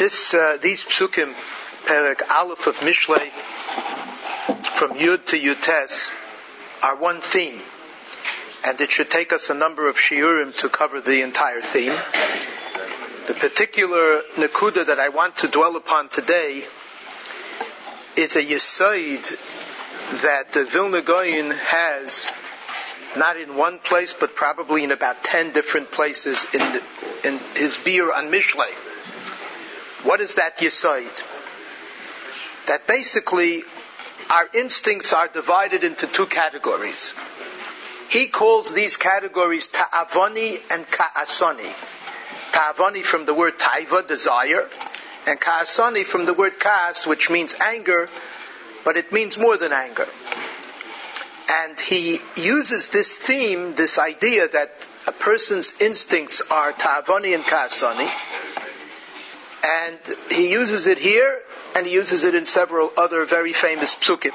These psukim, Perek Aleph of Mishlei, from Yud to Yutes, are one theme, and it should take us a number of shiurim to cover the entire theme. The particular nekuda that I want to dwell upon today is a yesod that the Vilna Gaon has, not in one place, but probably in about 10 different places in his bir on Mishlei. What is that yesod? That basically our instincts are divided into two categories. He calls these categories ta'avoni and ka'asani. Ta'avoni from the word taiva, desire, and ka'asani from the word ka'as, which means anger, but it means more than anger. And he uses this theme, this idea that a person's instincts are ta'avoni and ka'asani, and he uses it here, and he uses it in several other very famous psukim.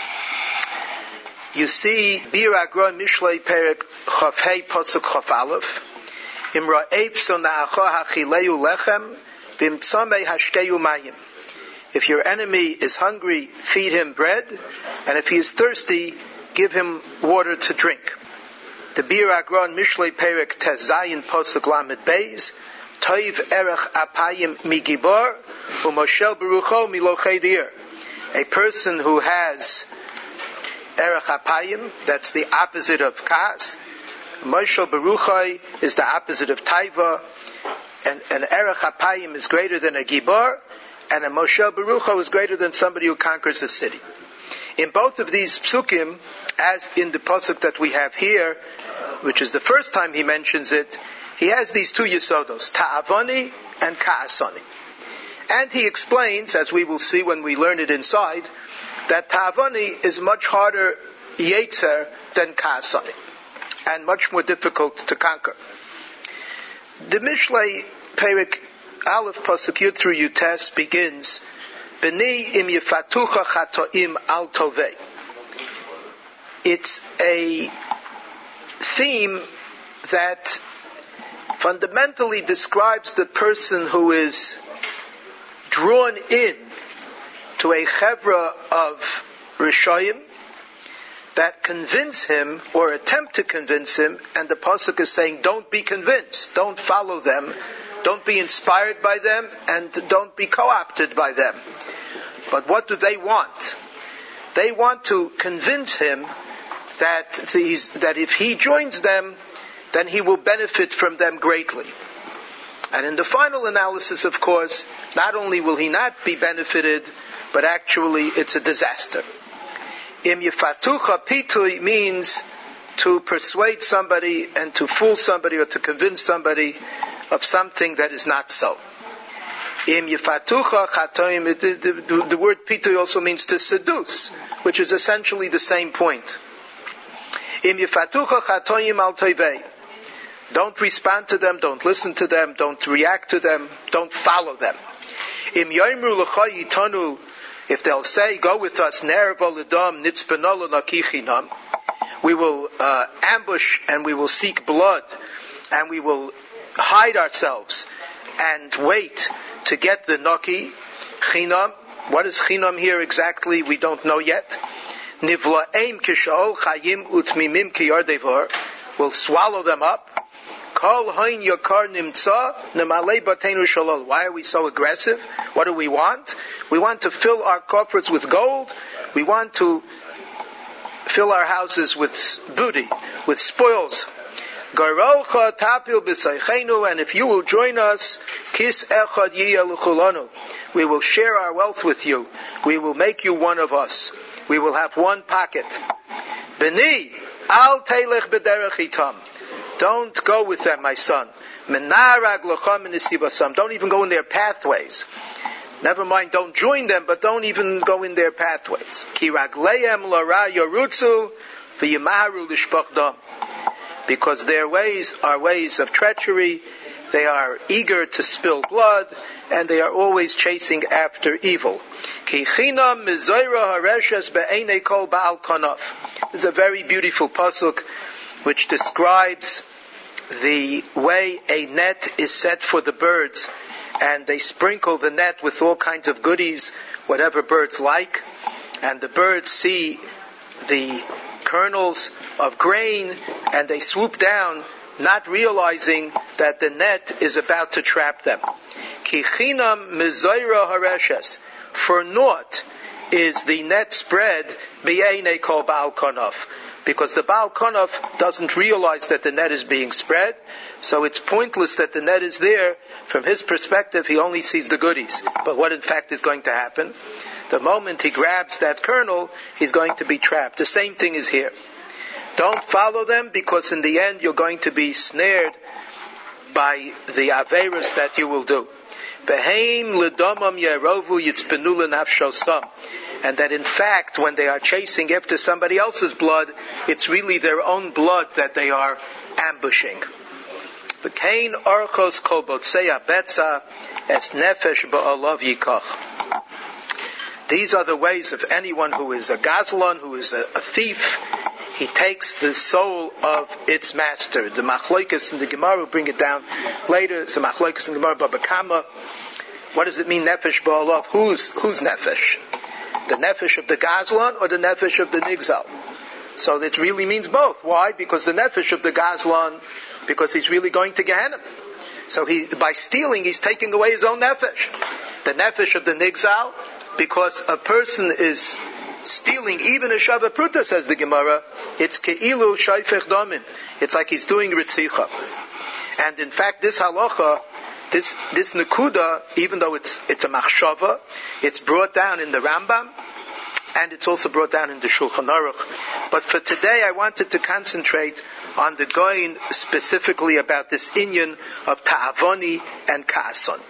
You see, Bir Agra Mishlei Perek Chaf Hei Pasuk Chaf Aleph, Imra Eif Sona'acha Hachileu Lechem, Vimtzamei Hashkeyu Mayim. If your enemy is hungry, feed him bread, and if he is thirsty, give him water to drink. The Bir Agra Mishlei Perek Tezayin Pasuk Lamed Beis, Toiv Erech Apayim Migibor, Umoshel Berucho Milochedir. A person who has Erech Apayim, that's the opposite of Kas. Moshel Beruchai is the opposite of Taiva, and an Erech Apayim is greater than a Gibor, and a Moshel Berucho is greater than somebody who conquers a city. In both of these psukim, as in the pasuk that we have here, which is the first time he mentions it, he has these two yesodos, ta'avoni and ka'asani. And he explains, as we will see when we learn it inside, that ta'avoni is much harder yetzer than ka'asani, and much more difficult to conquer. The Mishlei Perek Aleph Pasuk Yud through Yutes begins, B'ni im yefatucha chatoim al tovei. It's a theme that fundamentally describes the person who is drawn in to a chevra of Rishayim that convince him or attempt to convince him, and the pasuk is saying, don't be convinced, don't follow them, don't be inspired by them, and don't be co-opted by them. But what do they want? They want to convince him that if he joins them, then he will benefit from them greatly. And in the final analysis, of course, not only will he not be benefited, but actually it's a disaster. Im yefatucha pitui means to persuade somebody and to fool somebody or to convince somebody of something that is not so. Im yefatucha chatoim, the word pitui also means to seduce, which is essentially the same point. Im yefatucha chatoim al tovei. Don't respond to them, don't listen to them, don't react to them, don't follow them. Im yoimru l'cha yitanu, if they'll say, go with us, ner v'ledam nitzpenol nakichinam, we will ambush and we will seek blood and we will hide ourselves and wait to get the naki chinam. What is chinam here exactly? We don't know yet. Nivla'eim kishol chayim utmimim kiyardevar, will swallow them up. Why are we so aggressive? What do we want? We want to fill our coffers with gold. We want to fill our houses with booty, with spoils. And if you will join us, we will share our wealth with you. We will make you one of us. We will have one pocket. B'ni, al teilech b'derech itam. Don't go with them, my son. Don't even go in their pathways. Never mind, don't join them, but don't even go in their pathways. Because their ways are ways of treachery. They are eager to spill blood, and they are always chasing after evil. This is a very beautiful pasuk which describes the way a net is set for the birds and they sprinkle the net with all kinds of goodies, whatever birds like, and the birds see the kernels of grain, and they swoop down, not realizing that the net is about to trap them. Ki chinam mizayra hareshes, for naught is the net spread b'einei kol Baal Kanaf, because the Baal Kanaf doesn't realize that the net is being spread, so it's pointless that the net is there. From his perspective, he only sees the goodies. But what in fact is going to happen? The moment he grabs that kernel, he's going to be trapped. The same thing is here. Don't follow them, because in the end you're going to be snared by the averos that you will do. And that in fact, when they are chasing after somebody else's blood, it's really their own blood that they are ambushing. These are the ways of anyone who is a gazlan, who is a thief. He takes the soul of its master. The machloikas and the Gemara will bring it down later. It's the machloikas and the Gemara Baba Kama. What does it mean, nefesh ba'alav? Who's nefesh? The nefesh of the gazlan or the nefesh of the nigzal? So it really means both. Why? Because the nefesh of the gazlan, because he's really going to Gehenna. So by stealing, he's taking away his own nefesh. The nefesh of the nigzal, because a person is stealing even a shava pruta, says the Gemara, it's ke'ilu shayfech damin. It's like he's doing ritzicha. And in fact, this halacha, this nekuda, even though it's a machshava, it's brought down in the Rambam, and it's also brought down in the Shulchan Aruch. But for today, I wanted to concentrate on the goyin, specifically about this inyan of ta'avoni and ka'ason.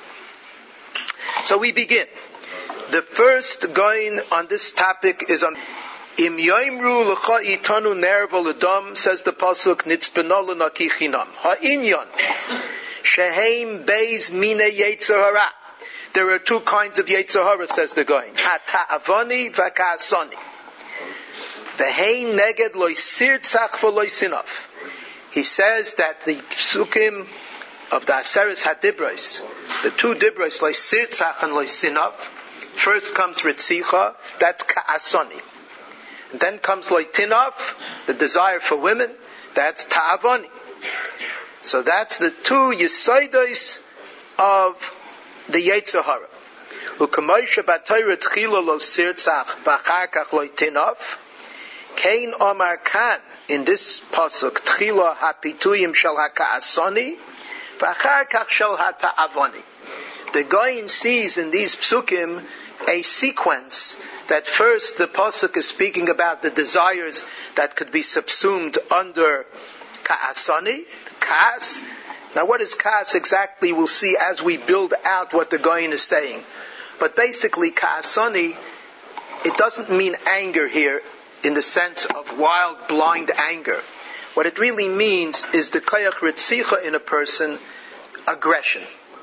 So we begin. The first goyin on this topic is on Im yoimru l'cha itanu nervo l'dam, says the pasuk, nitzpenolu naki chinam. Ha'inyan sheheim beis mine yetzer hara. There are two kinds of yetzer hara, says the goyin. Ha'ta'avoni v'ka'asoni. V'hein neged loy sirtzach v'loy sinaf. He says that the psukim of the Aseres HaDibros, the two Dibros, loy sirtzach and loy sinaf, first comes ritzicha, that's ka'asoni. And then comes loy tinaf, the desire for women, that's ta'avoni. So that's the two yisodos of the Yetzer Hara. U'kamoisha b'Torah tchila lo sirtzach v'achar kach loy tinaf, kein omar kan, in this pasuk, tchila hapituyim shel haka'asoni, v'achar kach shel hata'avoni. The Goyin sees in these psukim a sequence that first the pasuk is speaking about the desires that could be subsumed under ka'asani, ka'as. Now what is ka'as exactly, we'll see as we build out what the Goyin is saying. But basically ka'asani, it doesn't mean anger here in the sense of wild, blind anger. What it really means is the koyach ritzicha in a person, aggression.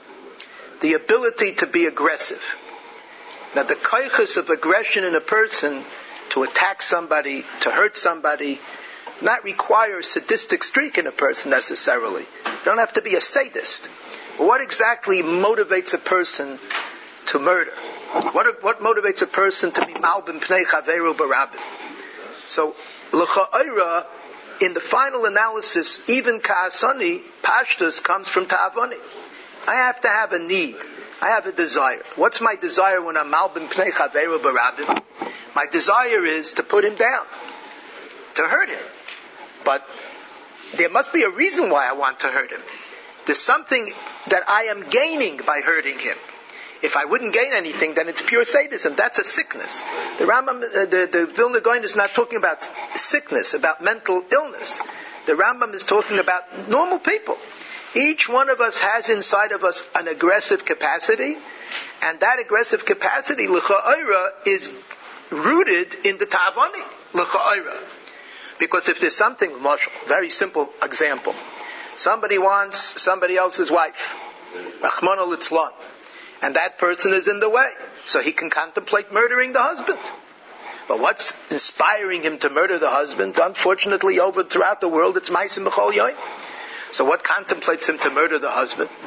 The ability to be aggressive. Now the koyches of aggression in a person, to attack somebody, to hurt somebody, not require a sadistic streak in a person necessarily. You don't have to be a sadist. What exactly motivates a person to murder? What motivates a person to be malbim pnei chaveru barabim? So, l'cha'ira, in the final analysis, even ka'asani, pashtus, comes from ta'avoni. I have to have a need. I have a desire. What's my desire when I'm malbim pnei chaveru barabim? My desire is to put him down, to hurt him. But there must be a reason why I want to hurt him. There's something that I am gaining by hurting him. If I wouldn't gain anything, then it's pure sadism. That's a sickness. The Rambam, the Vilna Goyin is not talking about sickness, about mental illness. The Rambam is talking about normal people. Each one of us has inside of us an aggressive capacity, and that aggressive capacity, l'cha'ira, is rooted in the ta'avoni, l'cha'ira. Because if there's something, very simple example, somebody wants somebody else's wife, Rachmana litzlan, and that person is in the way, so he can contemplate murdering the husband. But what's inspiring him to murder the husband? Unfortunately, throughout the world, it's ma'asim b'chol yoyim. So what contemplates him to murder the husband?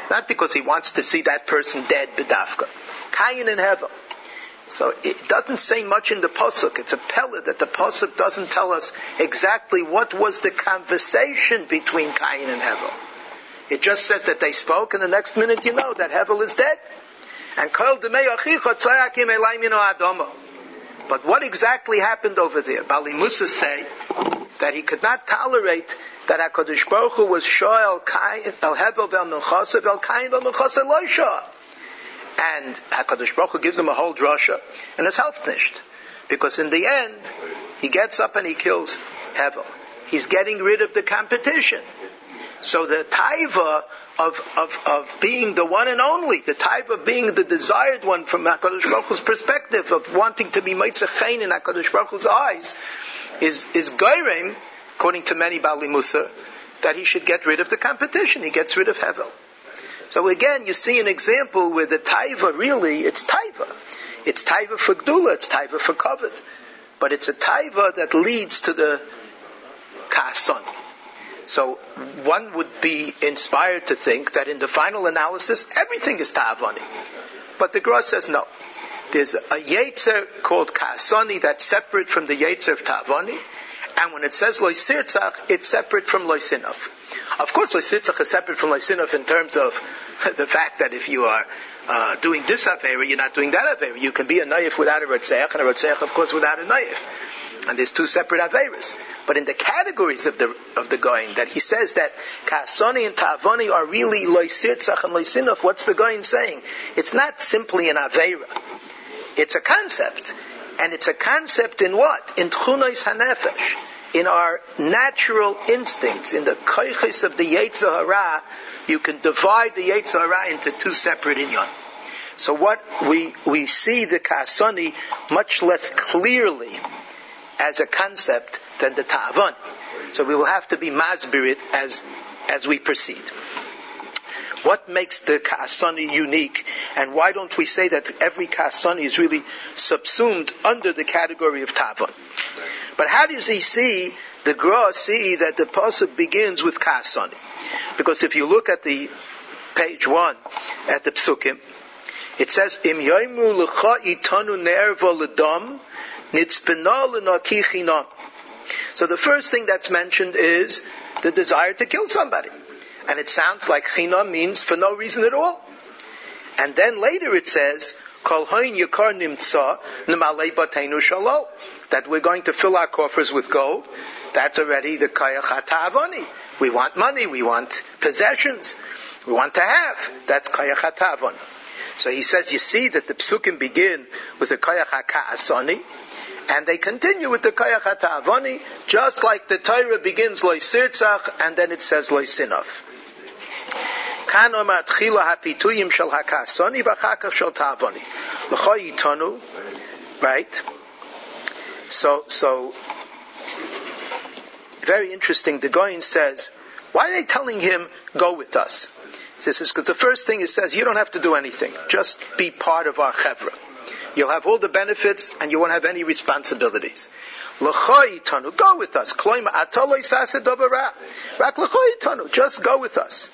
Not because he wants to see that person dead, bedafka. Kayin and Hevel. So it doesn't say much in the pasuk. It's a pella that the pasuk doesn't tell us exactly what was the conversation between Kayin and Hevel. It just says that they spoke, and the next minute you know that Hevel is dead. And kol demei achicha tzayakim elayim mino adama. But what exactly happened over there? Bali Musa say that he could not tolerate that HaKadosh Baruch Hu was shoel Kayin el Hevel vel Menchasa vel Kayin vel Menchasa lo shoel. And HaKadosh Baruch Hu gives him a whole drasha, and it's helped nicht. Because in the end, he gets up and he kills Hevel. He's getting rid of the competition. So the taiva of being the one and only, the taiva of being the desired one from HaKadosh Baruch Hu's perspective, of wanting to be Meitzah Chayin in HaKadosh Baruch Hu's eyes, is goyrem, according to many Bali Musa, that he should get rid of the competition. He gets rid of Hevel. So again, you see an example where the taiva really, it's taiva. It's taiva for gdula, it's taiva for kavod. But it's a taiva that leads to the ka'ason. So one would be inspired to think that in the final analysis, everything is ta'avani. But the Gra says no. There's a yetzer called ka'asani that's separate from the yetzer of ta'avani. And when it says loy sirtzach, it's separate from loy sinaf. Of course, loy sirtzach is separate from loy sinaf in terms of the fact that if you are doing this avera, you're not doing that avera. You can be a naif without a rotzeach, and a rotzeach, of course, without a naif. And there's two separate averas. But in the categories of the goyim, that he says that ka'asani and ta'avani are really loy sirtzach and loy sinaf, what's the goyim saying? It's not simply an avera. It's a concept. And it's a concept in what? In tchunos hanefesh. In our natural instincts, in the koiches of the Yetzer Hara, you can divide the Yetzer Hara into two separate inyan. So what we see the ka'asani much less clearly as a concept than the ta'avan. So we will have to be masbirit as we proceed. What makes the ka'asani unique, and why don't we say that every ka'asani is really subsumed under the category of ta'avan? But how does he see, the Gra see that the pasuk begins with ka'asani? Because if you look at the page 1, at the psukim, it says, Im yoimu l'cha itanu nerva l'dam, nitzpena l'naki chinam. So the first thing that's mentioned is the desire to kill somebody. And it sounds like chinam means for no reason at all. And then later it says, Kol hoin yakar nimtza n'malei bateinu shalom, that we're going to fill our coffers with gold. That's already the kayach hata'avani. We want money, we want possessions, we want to have. That's kayach hata'avani. So he says, you see that the psukim begin with the kayach ha'ka'asani, and they continue with the kayach hata'avani, just like the Torah begins loy sirtzach, and then it says loy sinaf. Right? So, very interesting. The Goyin says, why are they telling him, go with us? This is because the first thing it says, you don't have to do anything. Just be part of our chevra. You'll have all the benefits and you won't have any responsibilities. Go with us. Just go with us.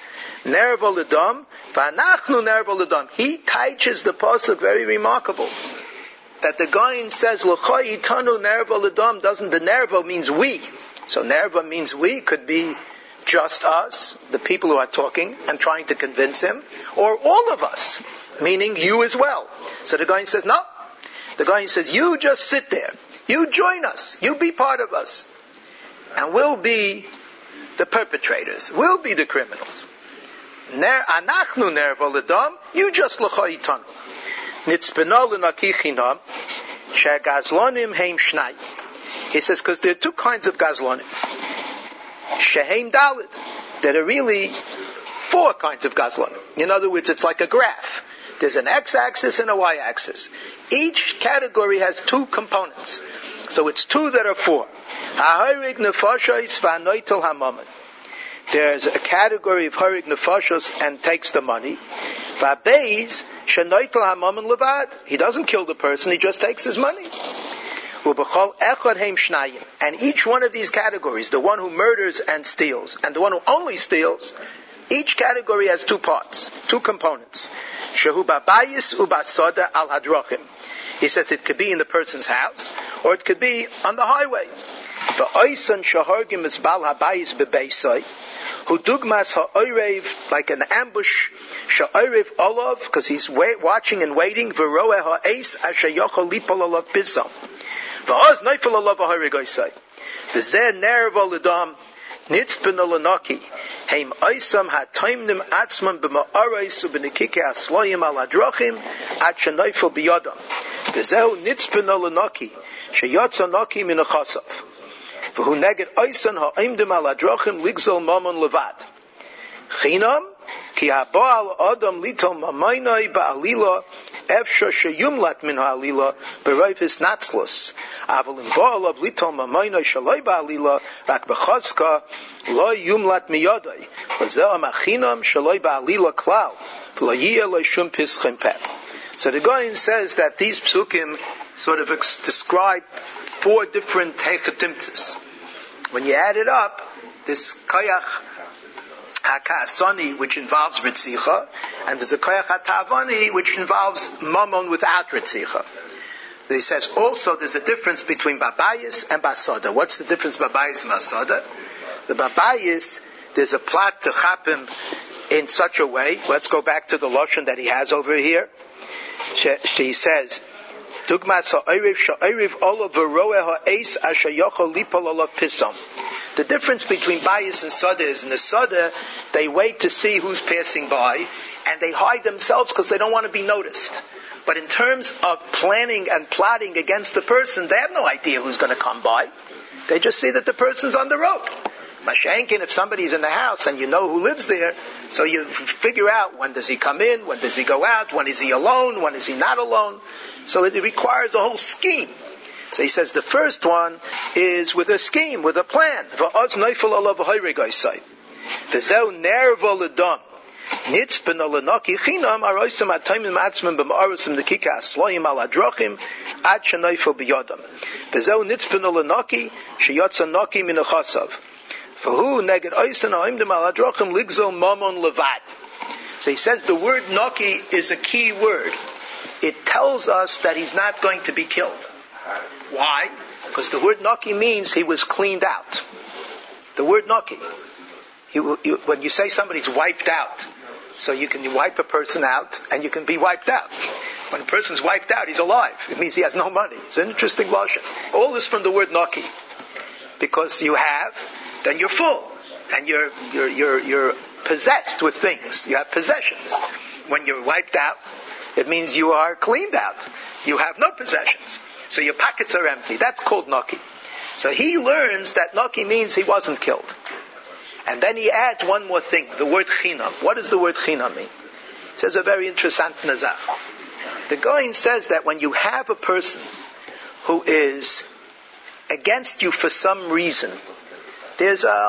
He teaches the pasuk very remarkable. That the Goyin says, doesn't, the nervo means we. So nervo means we, could be just us, the people who are talking and trying to convince him, or all of us, meaning you as well. So the Goyin says, no. The Goyin says, you just sit there. You join us. You be part of us. And we'll be the perpetrators. We'll be the criminals. Anachnu nervo l'dam, you just l'cha itanu. Nitzpena l'naki chinam, she'gazlonim heim shnai. He says, because there are two kinds of gazlonim. Sheheim dalid. There are really 4 kinds of gazlonim. In other words, it's like a graph. There's an x-axis and a y-axis. Each category has 2 components. So it's 2 that are 4. There's a category of harig nefashos and takes the money. He doesn't kill the person, he just takes his money. And each one of these categories, the one who murders and steals, and the one who only steals, Each category has two parts, two components. Shehu babayis ubasada al hadrachim. He says it could be in the person's house, or it could be on the highway. V'oisan shahargim es bal habayis bebeisai, hu dugmas ha'oirev, like an ambush, sha'oirev olav, because he's watching and waiting, v'roeh ha'eis asher yochol lipol olav pisam. V'oz neifel olav ha'oiregoisai. V'zeh nervo l'dam, nitzpen olanaki, heim oisam ha'taimnim atzman b'ma'arais u'b'nikike asloyim al hadrachim, at sheneifel biyadam. V'zehu nitzpen olanaki, sheyotza naki min achasav. V'hu neged oisan ha'imdim al hadrachim ligzol mamon levad. Chinam, ki ha'ba'al adam litol mamaynai ba'alila, efsha sheyumlat min ha'alila, b'roifis natzlos. Aval im ba'al av litol mamaynai shaloi ba'alila, rak b'chazka, lo yumlat miyadai. V'zeh amachinam shaloi ba'alila klal, v'lo yiyeh lo shum pischem pep. So the Goyen says that these psukim sort of describe 4 different heichatimtzes. When you add it up, this koyach hakasani, which involves ritzicha, and there's a koyach hatavani, which involves mammon without ritzicha. He says also there's a difference between babayis and basada. What's the difference babayis and basada? The babayis, there's a plot to chapim in such a way. Let's go back to the lashon that he has over here. She says, the difference between bayis and sada is in the sada, they wait to see who's passing by, and they hide themselves because they don't want to be noticed. But in terms of planning and plotting against the person, they have no idea who's going to come by. They just see that the person's on the road. Mashenkin, if somebody's in the house and you know who lives there, so you figure out when does he come in, when does he go out, when is he alone, when is he not alone. So it requires a whole scheme. So he says the first one is with a scheme, with a plan. So he says the word naki is a key word. It tells us that he's not going to be killed. Why? Because the word naki means he was cleaned out. The word naki. When you say somebody's wiped out, so you wipe a person out and you can be wiped out. When a person's wiped out, he's alive. It means he has no money. It's an interesting logic. All this from the word naki. Because you have, then you're full. And you're possessed with things. You have possessions. When you're wiped out, it means you are cleaned out. You have no possessions. So your pockets are empty. That's called naki. So he learns that naki means he wasn't killed. And then he adds one more thing, the word chinam. What does the word chinam mean? He says a very interesting nazach. The Goyen says that when you have a person who is against you for some reason, there's a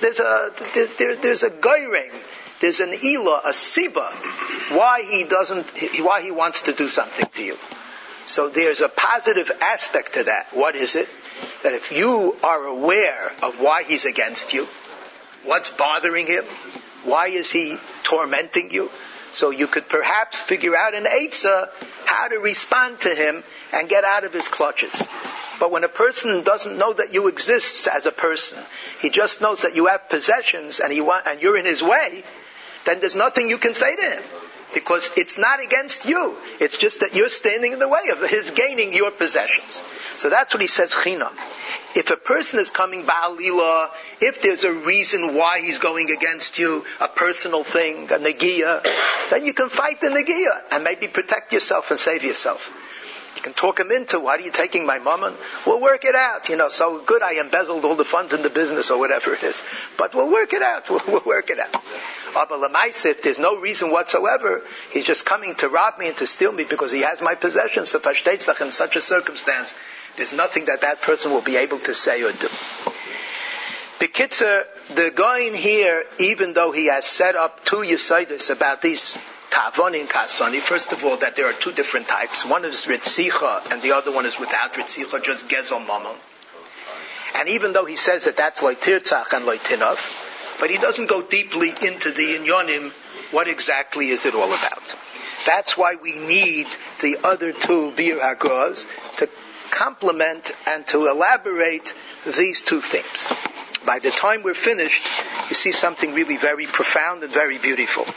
goyreng, there's an ila, a siba, why he wants to do something to you. So there's a positive aspect to that. What is it? That if you are aware of why he's against you, what's bothering him, why is he tormenting you, so you could perhaps figure out an eitzah how to respond to him and get out of his clutches. But when a person doesn't know that you exist as a person, he just knows that you have possessions and you're in his way, then there's nothing you can say to him. Because it's not against you. It's just that you're standing in the way of his gaining your possessions. So that's what he says, chinam. If a person is coming ba'alila, if there's a reason why he's going against you, a personal thing, a negiah, then you can fight the negiah and maybe protect yourself and save yourself. You can talk him into, why are you taking my mammon? We'll work it out. So good I embezzled all the funds in the business or whatever it is. But we'll work it out. We'll work it out. But if there's no reason whatsoever, he's just coming to rob me and to steal me because he has my possessions. So in such a circumstance, there's nothing that person will be able to say or do. B'kitzur, the Goyen here, even though he has set up 2 yesodis about these Kavoni and Kasani, first of all, that there are 2 different types. One is Ritzicha, and the other one is without Ritzicha, just Gezel Mamon. And even though he says that that's Loy Tirtzach and Loy Tinov, but he doesn't go deeply into the inyonim. What exactly is it all about? That's why we need the other two Bir HaGras to complement and to elaborate these two themes. By the time we're finished, you see something really very profound and very beautiful.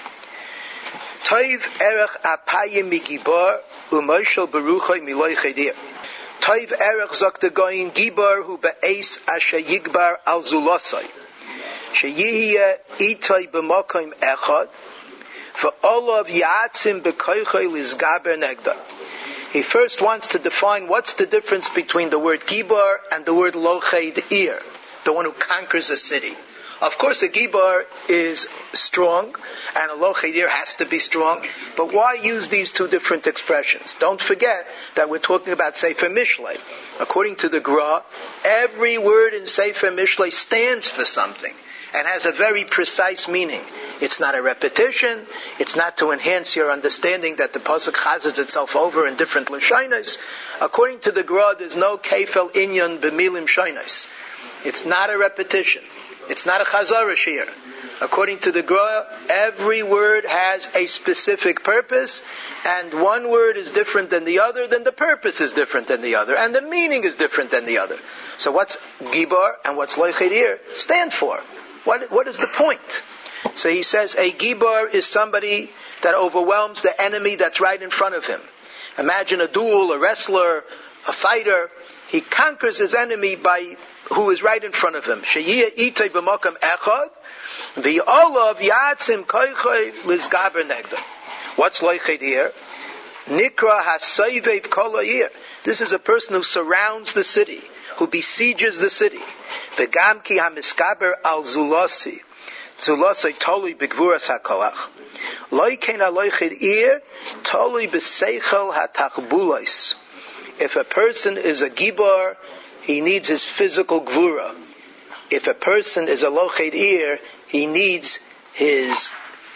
Toiv erech apayim migibar u'moshel beruchay miloi chedir. Toiv erech zok de goyin gibar hu be'eis asher yigbar al zulosai. Sheyihye itoy b'mokoim echad v'olav yatzim b'koychay lizgaber negda. He first wants to define what's the difference between the word gibar and the word loched ir, the one who conquers a city. Of course, a gibar is strong, and a loched ir has to be strong. But why use these two different expressions? Don't forget that we're talking about Sefer Mishlei. According to the Gra, every word in Sefer Mishlei stands for something and has a very precise meaning. It's not a repetition. It's not to enhance your understanding that the pasuk chazes itself over in different lashonos. According to the Gra, there's no kefel inyan b'milim shonos. It's not a repetition. It's not a chazara shir. According to the Gra, every word has a specific purpose, and one word is different than the other, then the purpose is different than the other, and the meaning is different than the other. So what's gibar and what's loched ir stand for? What is the point? So he says a gibar is somebody that overwhelms the enemy that's right in front of him. Imagine a duel, a wrestler, a fighter. He conquers his enemy by who is right in front of him. Sheyiyeh itay b'mokam echad v'yolav yatzim koychay lizgaber negda. What's loched ir? Nikra hasayvev kol ha'ir. This is a person who surrounds the city, who besieges the city. V'gam ki hamiskaber al zulasi. Zulasi tolui b'gvuras hakolach. Loi ken ha'loched ir tolui b'seichel hatachbulais. If a person is a gibar, he needs his physical gvura. If a person is a loched ir, he needs his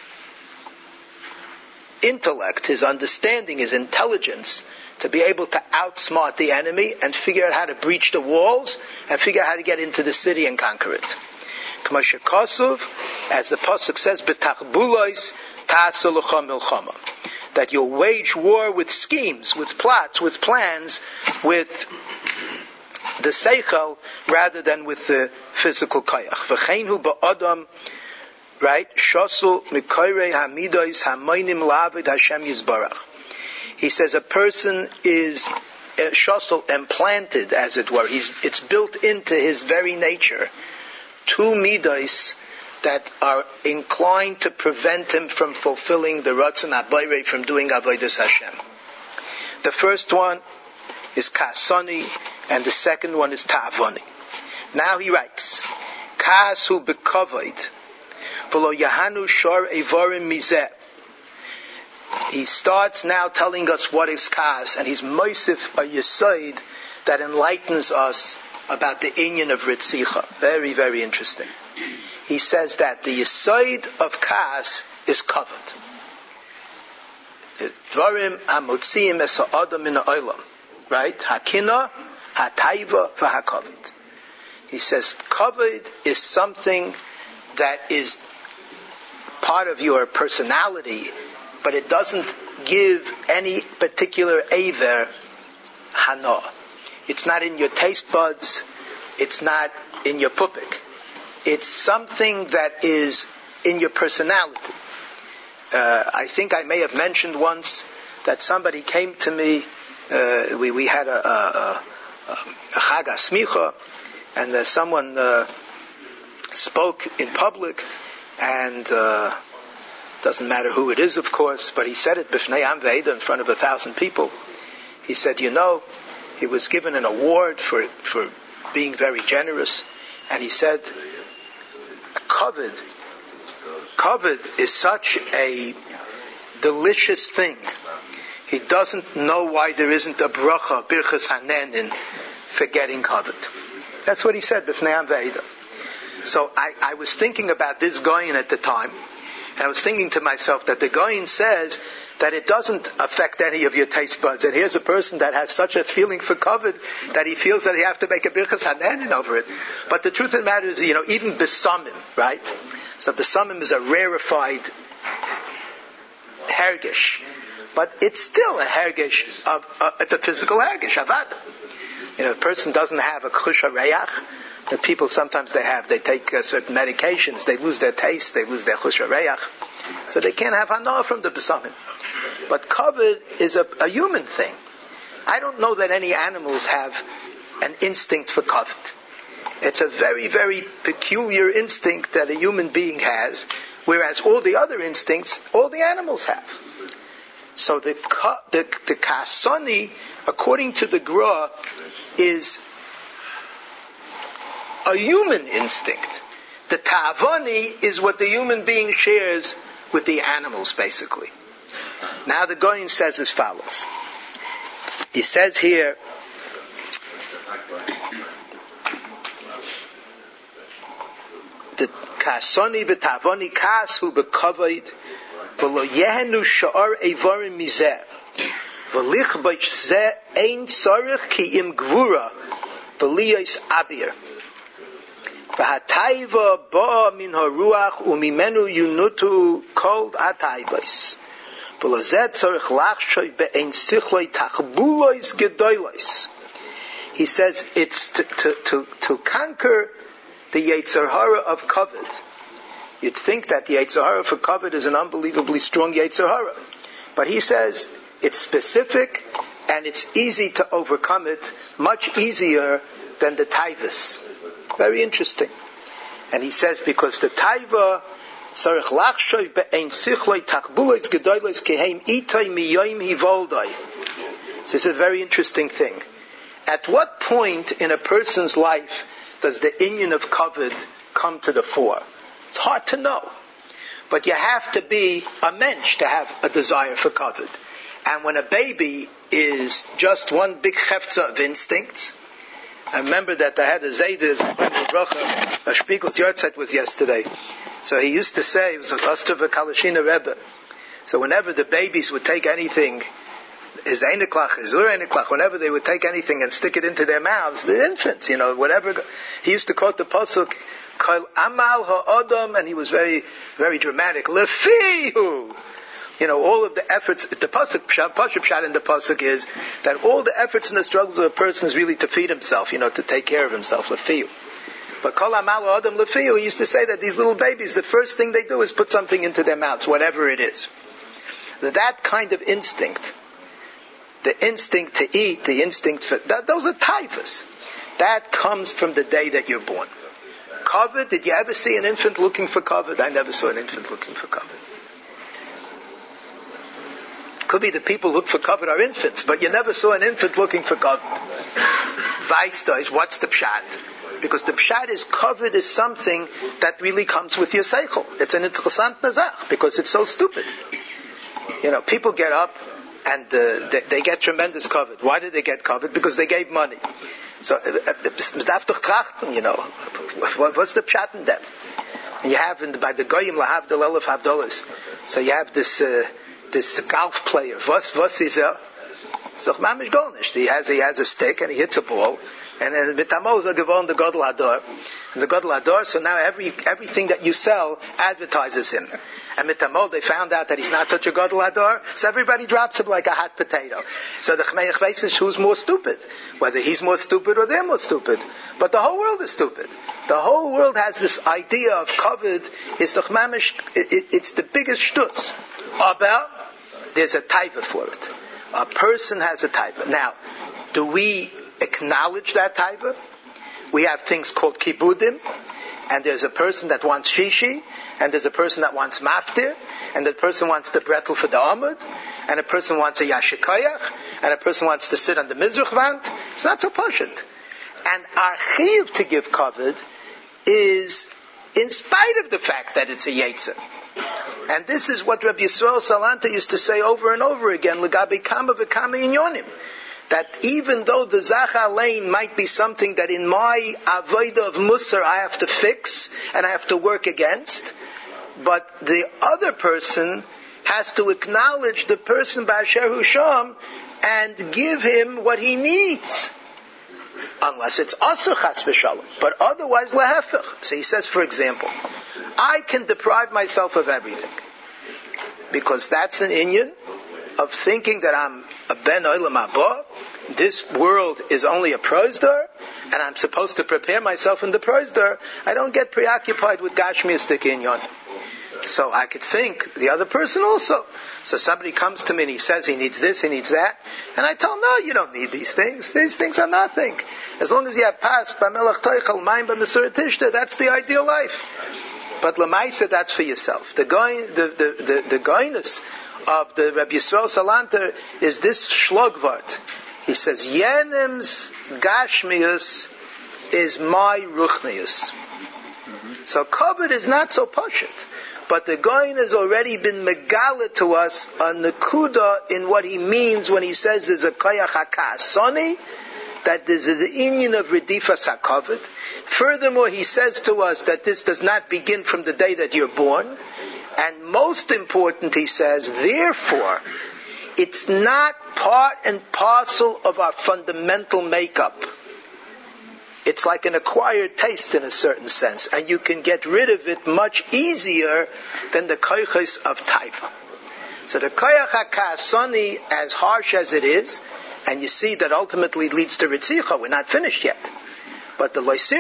intellect, his understanding, his intelligence to be able to outsmart the enemy and figure out how to breach the walls and figure out how to get into the city and conquer it. K'moshe Kosov, as the pasuk says, "B'tachbulos ta'aseh lecha milchama," that you'll wage war with schemes, with plots, with plans, with the seichel rather than with the physical koyach. V'cheinu ba'adam, right? Shosul mikoyrei hamidos hamoinim la'aved Hashem yizbarach. He says a person is shosul, implanted, as it were. It's built into his very nature. Two midos that are inclined to prevent him from fulfilling the Ratzon HaBorei, from doing Avodas Hashem. The first one is Kasani, and the second one is Ta'avoni. Now he writes, Kasu bekovoid, v'lo yahanu shor evorim mizeh. He starts now telling us what is Kas, and he's moisif a yesoid that enlightens us about the inyan of Ritzicha. Very, very interesting. He says that the yesoid of Kas is covered. Dvarim hamotziim es ha'adam min ha'olam. Right? Hakina, hataiva, v'hakavod. He says covered is something that is part of your personality, but it doesn't give any particular aver hana. It's not in your taste buds. It's not in your pupik. It's something that is in your personality. I think I may have mentioned once that somebody came to me. We had a Chag HaSmicha, and someone spoke in public, and doesn't matter who it is, of course, but he said it b'fnei Am V'Eda, in front of 1,000 people. He said, he was given an award for being very generous, and he said, Kavod is such a delicious thing. He doesn't know why there isn't a bracha, birchas hanen, in forgetting kavod. That's what he said, b'fnei Am V'Eda. So I was thinking about this going at the time, And I was thinking to myself that the Goyin says that it doesn't affect any of your taste buds. And here's a person that has such a feeling for kavod that he feels that he has to make a birchas hanenin over it. But the truth of the matter is, even besamim, right? So besamim is a rarefied hergish. But it's still a hergish it's a physical hergish, avad. A person doesn't have a chusha reyach. The people sometimes they take certain medications, they lose their taste, they lose their chusha reyach. So they can't have hana from the besamim. But kavod is a human thing. I don't know that any animals have an instinct for kavod. It's a very, very peculiar instinct that a human being has, whereas all the other instincts, all the animals have. So the kasani, according to the Gra, is a human instinct. The ta'avani is what the human being shares with the animals, basically. Now the Goyin says as follows. He says here, the kasani v'ta'avani kas hu b'kavod v'lo yehenu sha'ar eivarim mizeh v'lichbach zeh ein tzarich ki im gvura v'liyos abir v'hataiva ba'a min haruach u'mimenu yunutu kol hataivos v'lo zeh tzarich lachshoy be'ein sichloi tachbulois gedoylois. He says it's to conquer the Yetzer Hara of kavod. You'd think that the Yetzer Hara for kavod is an unbelievably strong Yetzer Hara. But he says it's specific and it's easy to overcome it, much easier than the taivas. Very interesting. And he says because the taiva, tzarich lachshoy be'ein sichloi tachbulois gedoylois keheim itay miyoim hivoldai. This is a very interesting thing. At what point in a person's life does the inyan of kavod come to the fore? It's hard to know. But you have to be a mensch to have a desire for kavod. And when a baby is just one big hefza of instincts, I remember that I had a Zaydiz, a Spiegel's Yortzeit was yesterday. So he used to say, it was a Ostova Kalashina Rebbe. So whenever the babies would take anything, his einiklach, his ur einiklach, whenever they would take anything and stick it into their mouths, the infants, whatever, he used to quote the pasuk, Kol amal ha'odam, and he was very, very dramatic, lefihu. All of the efforts, the pasuk pshat in the pasuk is that all the efforts and the struggles of a person is really to feed himself, to take care of himself, lefihu. But kol amal ha'odam lefihu, he used to say that these little babies, the first thing they do is put something into their mouths, whatever it is. That kind of instinct, the instinct to eat, the instinct for those are taivas. That comes from the day that you're born. Kavod, did you ever see an infant looking for kavod? I never saw an infant looking for kavod. Could be the people who look for kavod are infants, but you never saw an infant looking for kavod. Vaista is what's the pshat? Because the pshat is kavod is something that really comes with your seichel. It's an interessant nazach because it's so stupid. People get up and they get tremendous kavod. Why did they get kavod? Because they gave money. So, what's the pshat in them? You have by the goyim lahav the lelef havdolas. So you have this golf player. Was is er? So mamish golnish. He has a stick and he hits a ball. And then mitamos are given the Gadol Hador. And the Gadol Hador, so now everything that you sell advertises him. And mitamol, they found out that he's not such a Gadol Hador, so everybody drops him like a hot potato. So the Chmeich Beis is who's more stupid. Whether he's more stupid or they're more stupid. But the whole world is stupid. The whole world has this idea of kavod, it's the biggest shtutz. Aber, there's a taiva for it. A person has a taiva. Now, do we acknowledge that taiva? We have things called kibudim, and there's a person that wants shishi, and there's a person that wants maftir, and the person wants the bretel for the amud, and a person wants a yashikayach, and a person wants to sit on the mizrach vant. It's not so poshut. And our chiyuv to give kavod is in spite of the fact that it's a yetzer. And this is what Rabbi Yisrael Salanta used to say over and over again, L'gabi kama v'kama inyonim. That even though the Zachar lane might be something that in my avodah of Musar I have to fix and I have to work against, but the other person has to acknowledge the person Ba'asher Hu Sham and give him what he needs. Unless it's Asur Chas V'Shalom. But otherwise, Lehefech. So he says, for example, I can deprive myself of everything. Because that's an inyan of thinking that I'm a Ben Olam Haba. This world is only a prosdar, and I'm supposed to prepare myself in the prosdar. I don't get preoccupied with Gashmiistic inyan. So I could think the other person also. So somebody comes to me and he says he needs this, he needs that. And I tell him, no, you don't need these things. These things are nothing. As long as you have pas, b'melech toichel, mayim b'mesur tishta, that's the ideal life. But l'maisa, that's for yourself. The goyness of the Rabbi Yisrael Salanter is this shlogvart. He says, Yenim's gashmius is my ruchnius. So kavod is not so pashut. But the Goyin has already been megala to us on the Nakuda in what he means when he says there's a koyach hakasoni, that there's the inyan of redifas hakavod. Furthermore, he says to us that this does not begin from the day that you're born. And most important, he says, therefore, it's not part and parcel of our fundamental makeup. It's like an acquired taste in a certain sense, and you can get rid of it much easier than the koyches of taiva. So the koyach hakasoni, as harsh as it is, and you see that ultimately it leads to ritzicha, we're not finished yet. But the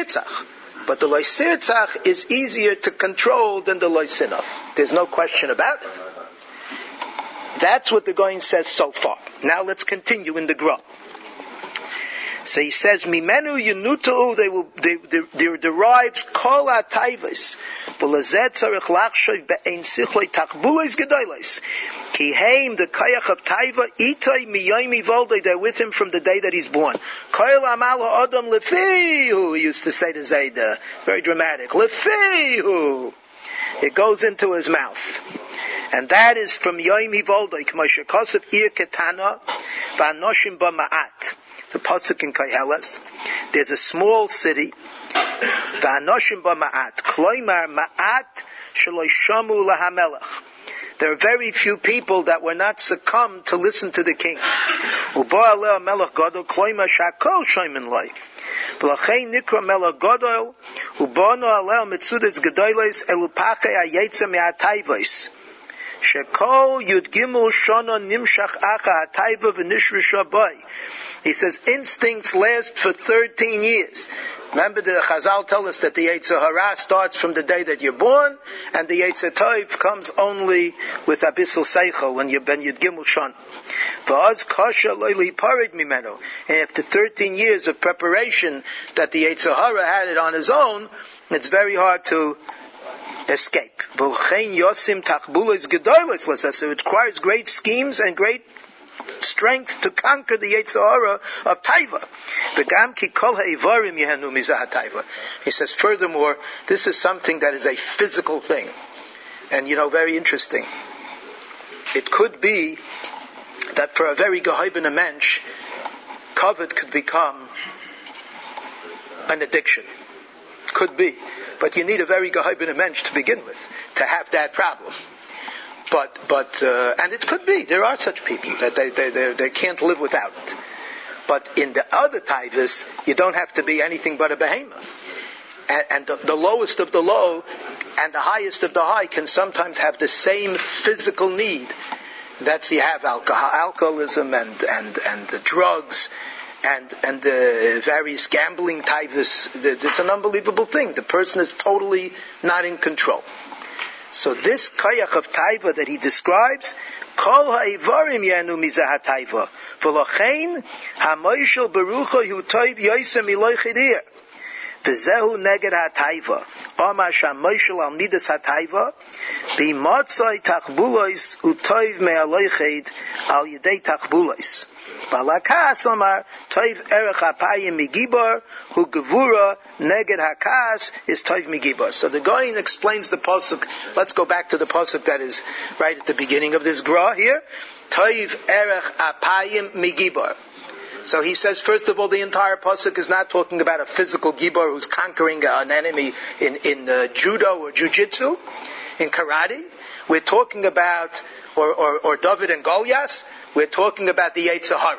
loisirtzach is easier to control than the loisinach. There's no question about it. That's what the Goyin says so far. Now let's continue in the Gra. So he says, "Mimenu yenutu." They derives kol ha'tayvos. V'lazet tzarich lachshav be'ein sichlei tachbulos gedolos. Ki heim the kayach of tayva itay miyomi voldei. They're with him from the day that he's born. Kol amal ha'adam lefihu. He used to say to Zayda, very dramatic. Lefihu. It goes into his mouth. And that is from Yoimi Voldei, K'moshe Kosev Ir Ketana, V'anoshim B'ma'at. The pasuk in Koheles. There's a small city, V'anoshim B'ma'at, Kloimar Ma'at Shelo Shamu Lahamelech. There are very few people that were not succumbed to listen to the king. Ubo Aleh Melech Gadol, Kloimar Shakol Shoimen Loi. V'lachei Nikra Melech Gadol, Ubono Aleh Mitzudes Gedolos Elupachei Ayetze Me'atayvos. Shekol Yud Gimel Shana Nimshach Acha Hatayva V'Nishrisha Boy. He says instincts last for 13 years. Remember the Chazal tell us that the Yetzer Hara starts from the day that you're born, and the Yetzer Tov comes only with Abyssal Seichel when you're Ben Yud Gimel Shana. V'az Kasha Loili Parid Mimeno. And after 13 years of preparation that the Yetzer Hara had it on his own, it's very hard to escape. So it requires great schemes and great strength to conquer the Yetzer Hara of Taiva. He says, furthermore, this is something that is a physical thing. And very interesting. It could be that for a very gehoibene mensch, kavod could become an addiction. Could be. But you need a very gehoibene mensch to begin with, to have that problem. But and it could be, there are such people that they can't live without it. But in the other taivas, you don't have to be anything but a behemoth. And the lowest of the low and the highest of the high can sometimes have the same physical need. That's you have alcoholism and the drugs and the various gambling taivas. It's an unbelievable thing. The person is totally not in control. So this kayach of taiva that he describes, kol ha'ivarim yanu mizah taiva, v'lochein ha'moishel berucha hu toiv yoisem iloi chidir, v'zehu neged ha'taiva, omar sha'moishel al midas ha'taiva, b'motzai tachbulois hu toiv me'aloi chid al yedei tachbulois. Balakas omar toiv erech ha'payim migibor hu gevura neged hakas is toiv migibor. So the Goyin explains the pasuk. Let's go back to the pasuk that is right at the beginning of this gra here. Toiv erech ha'payim migibor. So he says, first of all, the entire pasuk is not talking about a physical gibor who's conquering an enemy in judo or jujitsu. in karate, we're talking about, or David and Goliath, we're talking about the Yetzer Hara.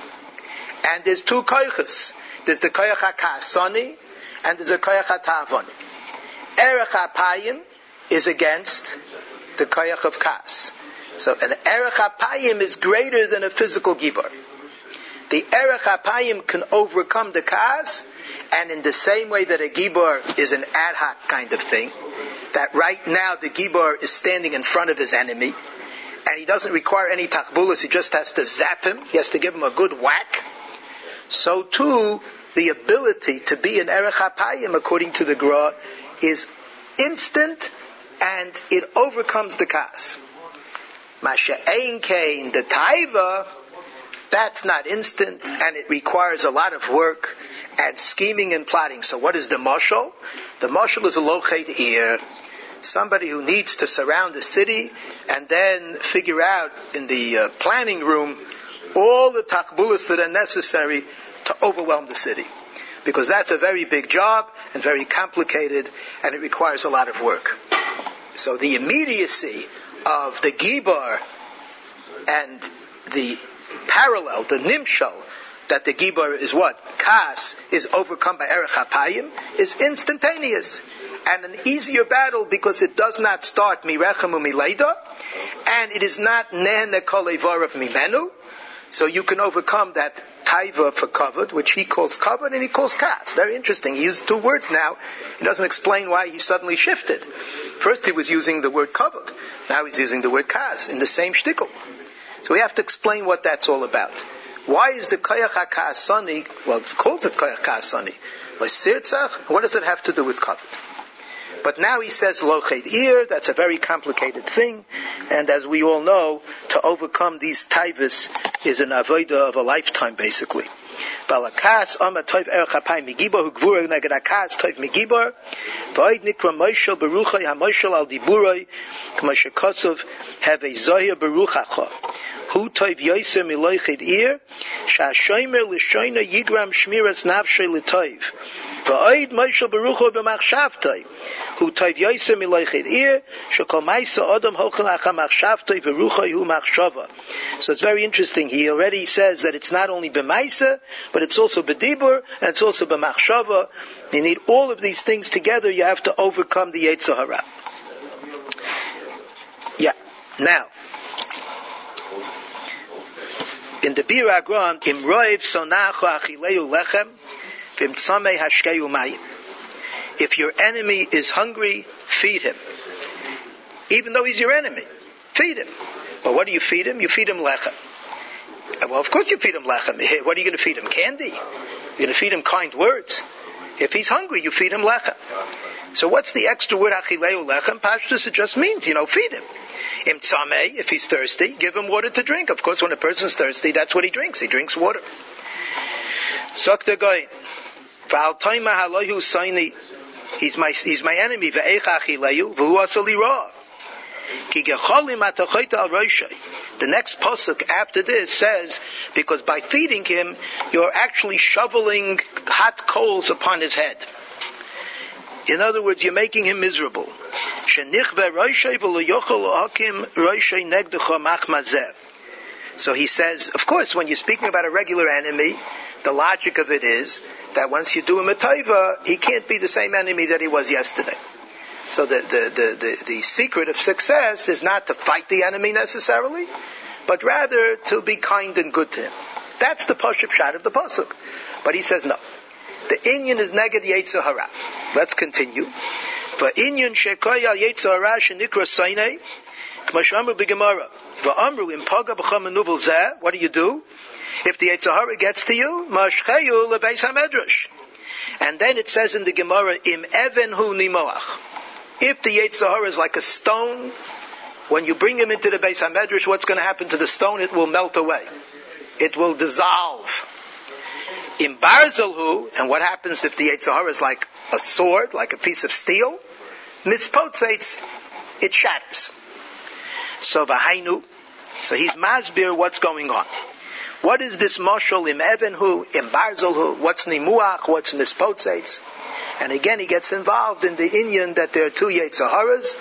And there's two koyches. There's the koyach HaKa'asani, and there's a koyach HaTa'avoni. Erech HaPayim is against the koyach of Ka'as. So an Erech HaPayim is greater than a physical Gibor. The Erech HaPayim can overcome the Ka'as, and in the same way that a Gibor is an ad hoc kind of thing, that right now the Gibor is standing in front of his enemy, and he doesn't require any tachbulas, he just has to zap him, he has to give him a good whack. So too, the ability to be an Erech HaPayim, according to the Gra, is instant, and it overcomes the Ka'as. Masha Ein Kain, the Taiva, that's not instant, and it requires a lot of work and scheming and plotting. So what is the mashal? The mashal is a lochet ear, somebody who needs to surround the city and then figure out in the planning room all the tachbulas that are necessary to overwhelm the city. Because that's a very big job and very complicated, and it requires a lot of work. So the immediacy of the Gibor and the parallel, the nimshal, that the Gibor is what? Kas is overcome by Erech HaPayim, is instantaneous. And an easier battle because it does not start Mirechem u'Mileida, and it is not Neh Nekol Eivarav Mimenu, so you can overcome that Taiva for covered, which he calls covered and he calls Kas. Very interesting. He uses two words now. He doesn't explain why he suddenly shifted. First he was using the word covered. Now he's using the word Kas in the same shtickle. So we have to explain what that's all about. Why is the Koyach HaKa'asani, well, it calls it Koyach HaKa'asani, L'sirtzach, what does it have to do with covered? But now he says lochet ear, that's a very complicated thing, and as we all know, to overcome these taivas is an avodah of a lifetime, basically. Balakas ama toiv erech hapayim migibor hugvura neged akas toiv migibor v'oid nikra moishel beruchay hamoishel al diburoi k'moshe kosov have a zohir beruchacha hu toiv yoser miloiched ir sha'ashoymer l'shoyna yigram shmiras nafshay l'toiv v'oid moishel berucho b'machshavtoi hu toiv yoser miloiched ir shekol maisa adam hochel acha machshavtoi v'ruchay hu machshava. So it's very interesting. He already says that it's not only b'maisa, but it's also b'dibur, and it's also b'machshava. You need all of these things together. You have to overcome the Yetzer Hara. Yeah. Now, in the Bir Agron, Imroiv sonacho achileu lechem, v'imtzamei hashkeu mayim. If your enemy is hungry, feed him. Even though he's your enemy, feed him. But what do you feed him? You feed him lechem. Well, of course you feed him lechem. What are you going to feed him? Candy? You're going to feed him kind words. If he's hungry, you feed him lechem. So what's the extra word achileu lechem? Pashtus, it just means, feed him. Im tzameh, if he's thirsty, give him water to drink. Of course, when a person's thirsty, that's what he drinks. He drinks water. Sokta goy. V'al toima halohu saini. He's my enemy. Ve'echa achileu, v'hu asali ra. The next pasuk after this says, because by feeding him, you're actually shoveling hot coals upon his head. In other words, you're making him miserable. So he says, of course, when you're speaking about a regular enemy, the logic of it is that once you do him a taiva, he can't be the same enemy that he was yesterday. So the secret of success is not to fight the enemy necessarily, but rather to be kind and good to him. That's the pashup shot of the pasuk. But he says no. The inyan is neged Yetzer Hara. Let's continue. For inyan shekoya Yetzer Hara shenikra sainei k'mashamru b'gemara v'amru im paga b'cham menuvel zeh. What do you do? If the Yetzer Hara gets to you, mashcheyu lebeis hamedrash. And then it says in the Gemara, im even hu nimoach. If the Yetzer Hara is like a stone, when you bring him into the Beis HaMedrash, what's going to happen to the stone? It will melt away. It will dissolve. In Barzalhu, and what happens if the Yetzer Hara is like a sword, like a piece of steel? Mispotzates, it shatters. So Vahainu, so he's masbir what's going on. What is this mashal im evenhu, im barzalhu? What's nimuach? What's mispotzates? And again, he gets involved in the inyan that there are two Yetzer Haras,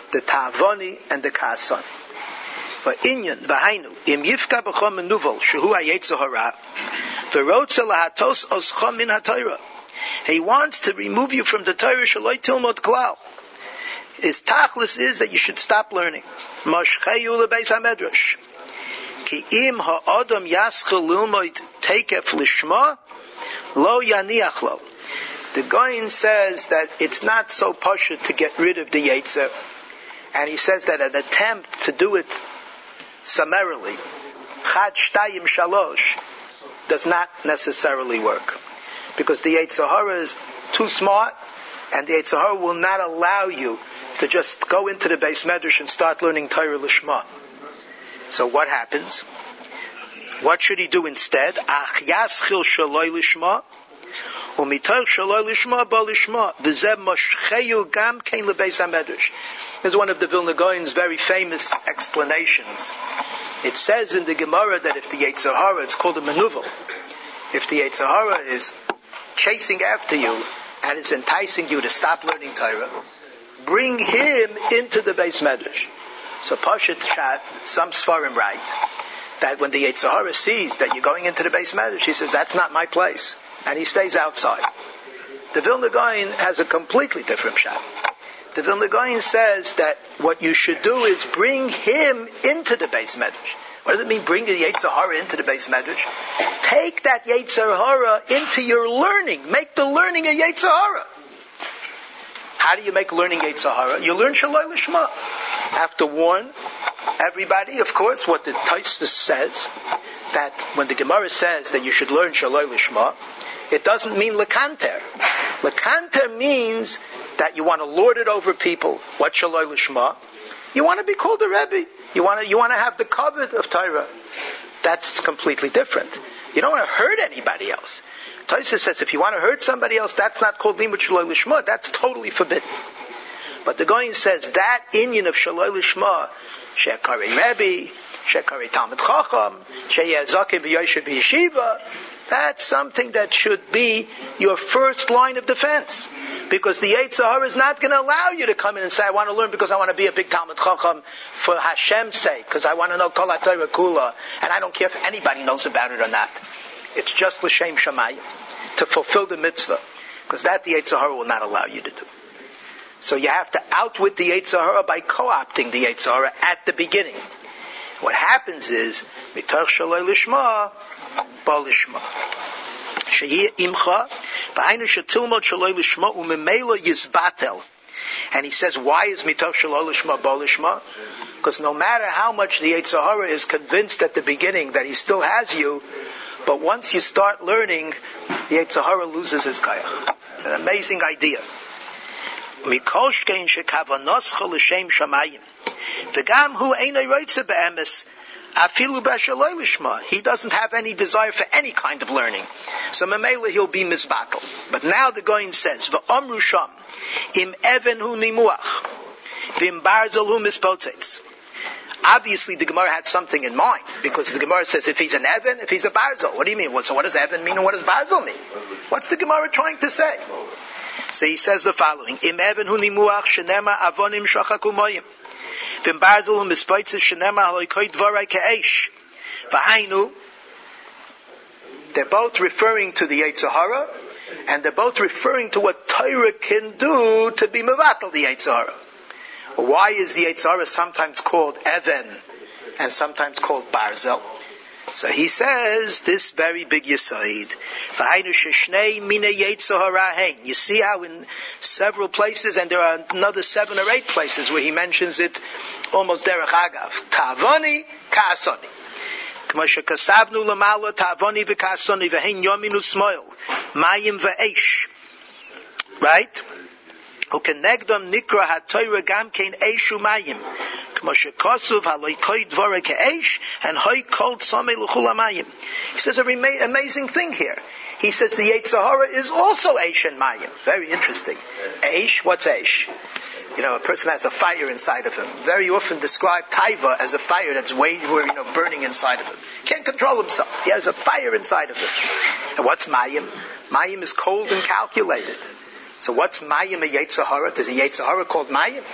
the ta'avoni and the ka'asani. For inyan, v'hainu, im yifka b'chom menuvel, shehu ha'yetzer hara, v'rotza lahatos oschom min ha'torah. He wants to remove you from the Torah, shaloi tilmod klal. His tachlis is that you should stop learning. Moshcheyu lebeis hamedrash. Ki im ha'adam yaschel lilmoid tekef lishma, lo yaniach lo. The Goyin says that it's not so pashut to get rid of the Yetzer. And he says that an attempt to do it summarily, chad shtayim shalosh, does not necessarily work. Because the Yetzer Hara is too smart, and the Yetzer Hara will not allow you to just go into the Beis Medrash and start learning Torah Lishma. So what happens? What should he do instead? Ach yaschil shaloi lishma, umitoch shaloi lishma ba lishma, v'zeh moshcheyu gam kein lebeis hamedrash. This is one of the Vilna Gaon's very famous explanations. It says in the Gemara that if the Yetzer Hara, it's called a manuvel, if the Yetzer Hara is chasing after you and is enticing you to stop learning Torah, bring him into the Beis Medrash. So Pashat Shat, some Sfarim write that when the Yetzer Hara sees that you're going into the Beis Medrash, he says, that's not my place. And he stays outside. The Vilna Gaon has a completely different shot. The Vilna Gaon says that what you should do is bring him into the Beis Medrash. What does it mean, bring the Yetzer Hara into the Beis Medrash? Take that Yetzer Hara into your learning. Make the learning a Yetzer Hara. How do you make learning Yetzer Hara? You learn Shaloi Lishma. Have to warn everybody, of course, what the Tosfos says, that when the Gemara says that you should learn Shaloi Lishma, it doesn't mean Lekanter. Lekanter means that you want to lord it over people. What Shaloi Lishma? You want to be called a Rebbe. You want to have the covet of Torah. That's completely different. You don't want to hurt anybody else. Tosfos says if you want to hurt somebody else, that's not called limud Shaloi Lishma. That's totally forbidden. But the Goyin says that inyan of Shaloi Lishma, she'kari Rebbe, she'kari Talmid Chacham, she'yeh v'yoshev b'yeshiva, that's something that should be your first line of defense. Because the Yetzer Hara is not going to allow you to come in and say, I want to learn because I want to be a big Talmid Chacham for Hashem's sake, because I want to know Kol HaTorah Kula, and I don't care if anybody knows about it or not. It's just L'Shem Shamayim, to fulfill the mitzvah, because that the Yetzer Hara will not allow you to do. So you have to outwit the Yetzer Hara by co-opting the Yetzer Hara at the beginning. What happens is, Mitoch Shaloi Lishma, Ba Lishma. Shehi Imcha, V'hainu Shetilmod Shaloi Lishma, U'memela Yizbatel. And he says, why is Mitoch Shaloi Lishma, Ba Lishma? Because no matter how much the Yetzer Hara is convinced at the beginning that he still has you, but once you start learning, the Yetzer Hara loses his kayach. It's an amazing idea. Mikol shkein shekavanoscha l'shem shamayim. V'gam hu einay roitze be'emes afilu b'shaloi lishma. He doesn't have any desire for any kind of learning. So memela he'll be mizbakel. But now the Goyin says, v'omru sham im even hu nimuach v'im barzel hu mispotzetz. Obviously the Gemara had something in mind, because the Gemara says if he's an Evan, if he's a Barzel. What do you mean? So what does Evan mean and what does Barzel mean? What's the Gemara trying to say? So he says the following: Im Evan hu nimuach shenema avonim shachaku moyim. V'im Barzel hu mispoitzes shenema haloikoi dvarai ke'esh. V'hainu. They're both referring to the Yetzer Hara, and they're both referring to what Torah can do to be mevatel the Yetzer Hara. Why is the Yetzer Hara sometimes called Even and sometimes called Barzel? So he says this very big Yesod. You see how in several places, and there are another 7 or 8 places where he mentions it almost derech agav. Ta'avoni, ka'asoni. K'moshe kasavnu l'malo ta'avoni v'ka'asoni v'hein yominu smoil. Mayim v'eish. Right? Ukenegdom nikra ha'toyra gam kein eishu mayim. K'moshe kosuv haloi koi dvora ke'eish and hoi kol tzomei l'chul ha'mayim. He says a amazing thing here. He says the Yetzer Hara is also eish and mayim. Very interesting. Eish, what's eish? You know, a person has a fire inside of him. Very often describe taiva as a fire that's burning inside of him. Can't control himself. He has a fire inside of him. And what's mayim? Mayim is cold and calculated. So what's mayim a Yetzer Hara? There's a Yetzer Hara called mayim.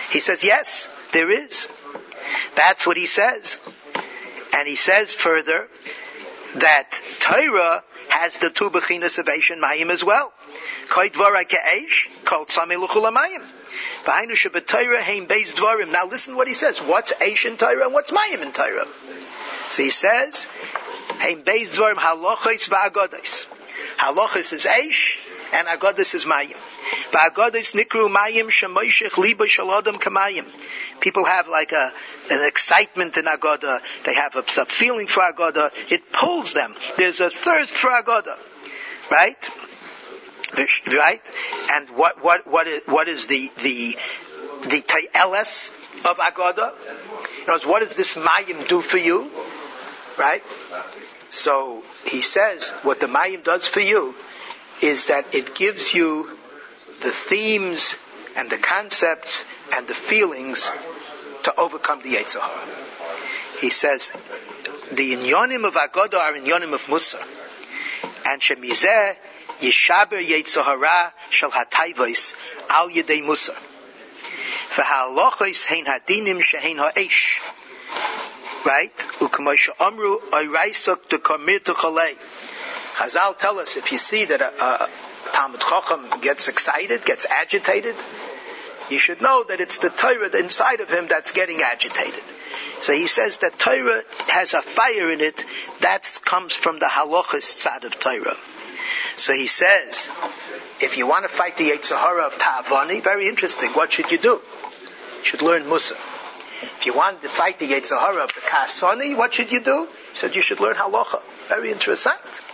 He says, yes, there is. That's what he says. And he says further that Torah has the two bechinas of Eish and Mayim as well. Koi dvara ke'eish, kol tzamei l'chul hamayim. V'hainu shebeTorah heim beis dvarim. Now listen what he says. What's Eish in Torah and what's Mayim in Torah? So he says, heim beis dvarim halachos v'agodos. Halachos is Eish, and agodos is Mayim. V'agodos nikru Mayim shemoishech libo shel adam kamayim. People have like an excitement in Agoda. They have a feeling for Agoda. It pulls them. There's a thirst for Agoda. Right? Right? And what is the ta'eles of Agoda? In other words, what does this Mayim do for you? Right? So he says, what the Mayim does for you is that it gives you the themes and the concepts and the feelings to overcome the Yetzer Hara. He says, the inyonim of Agoda are inyonim of Musar. And shemizeh yishaber Yetzer Hara shel hatayvos al yedei Musar. V'ha'alochos hein hadinim shehein ha'esh. Right? U'k'mo she'omru oiraisok dekomir t'cholei. Chazal tell us, if you see that a Talmud Chacham gets excited, gets agitated, you should know that it's the Torah inside of him that's getting agitated. So he says that Torah has a fire in it that comes from the halachas side of Torah. So he says, if you want to fight the Yetzer Hara of Ta'avani, very interesting, what should you do? You should learn Musa. If you want to fight the Yetzer Hara of the Kasani, what should you do? He said you should learn halacha. Very interesting.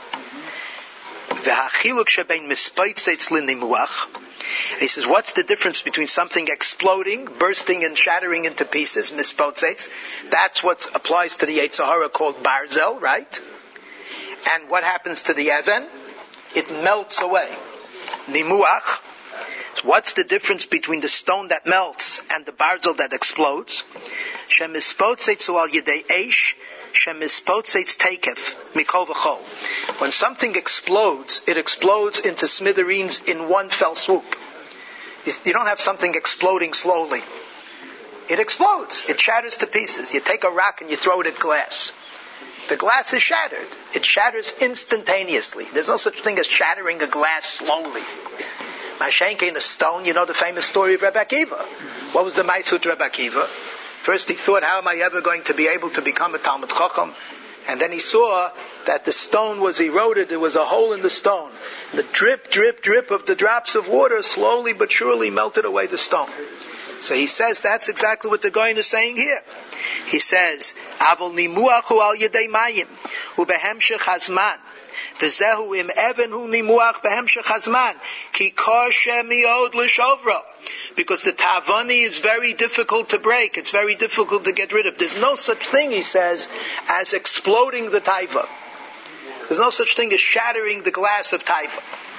He says, what's the difference between something exploding, bursting and shattering into pieces, mispotzetz? That's what applies to the Yetzer Hara called barzel, right? And what happens to the even? It melts away. Nimuach. What's the difference between the stone that melts and the barzel that explodes? Shemispotzets al yedei eish, shemispotzets takef mikol v'chol. When something explodes, it explodes into smithereens in one fell swoop. You don't have something exploding slowly. It explodes. It shatters to pieces. You take a rock and you throw it at glass. The glass is shattered. It shatters instantaneously. There's no such thing as shattering a glass slowly. Mashenke in a stone, you know the famous story of Rebbe Akiva. What was the Maisut Rebbe Akiva? First he thought, how am I ever going to be able to become a Talmud Chacham? And then he saw that the stone was eroded. There was a hole in the stone. The drip, drip, drip of the drops of water slowly but surely melted away the stone. So he says that's exactly what the Goyen is saying here. He says, Avol nimuachu al yedei mayim, ubehemshech hazman. V'zehu im even hu nimuach behemshech hazman, ki koshe miod l'shovro. Because the Ta'avani is very difficult to break. It's very difficult to get rid of. There's no such thing, he says, as exploding the taiva. There's no such thing as shattering the glass of taiva.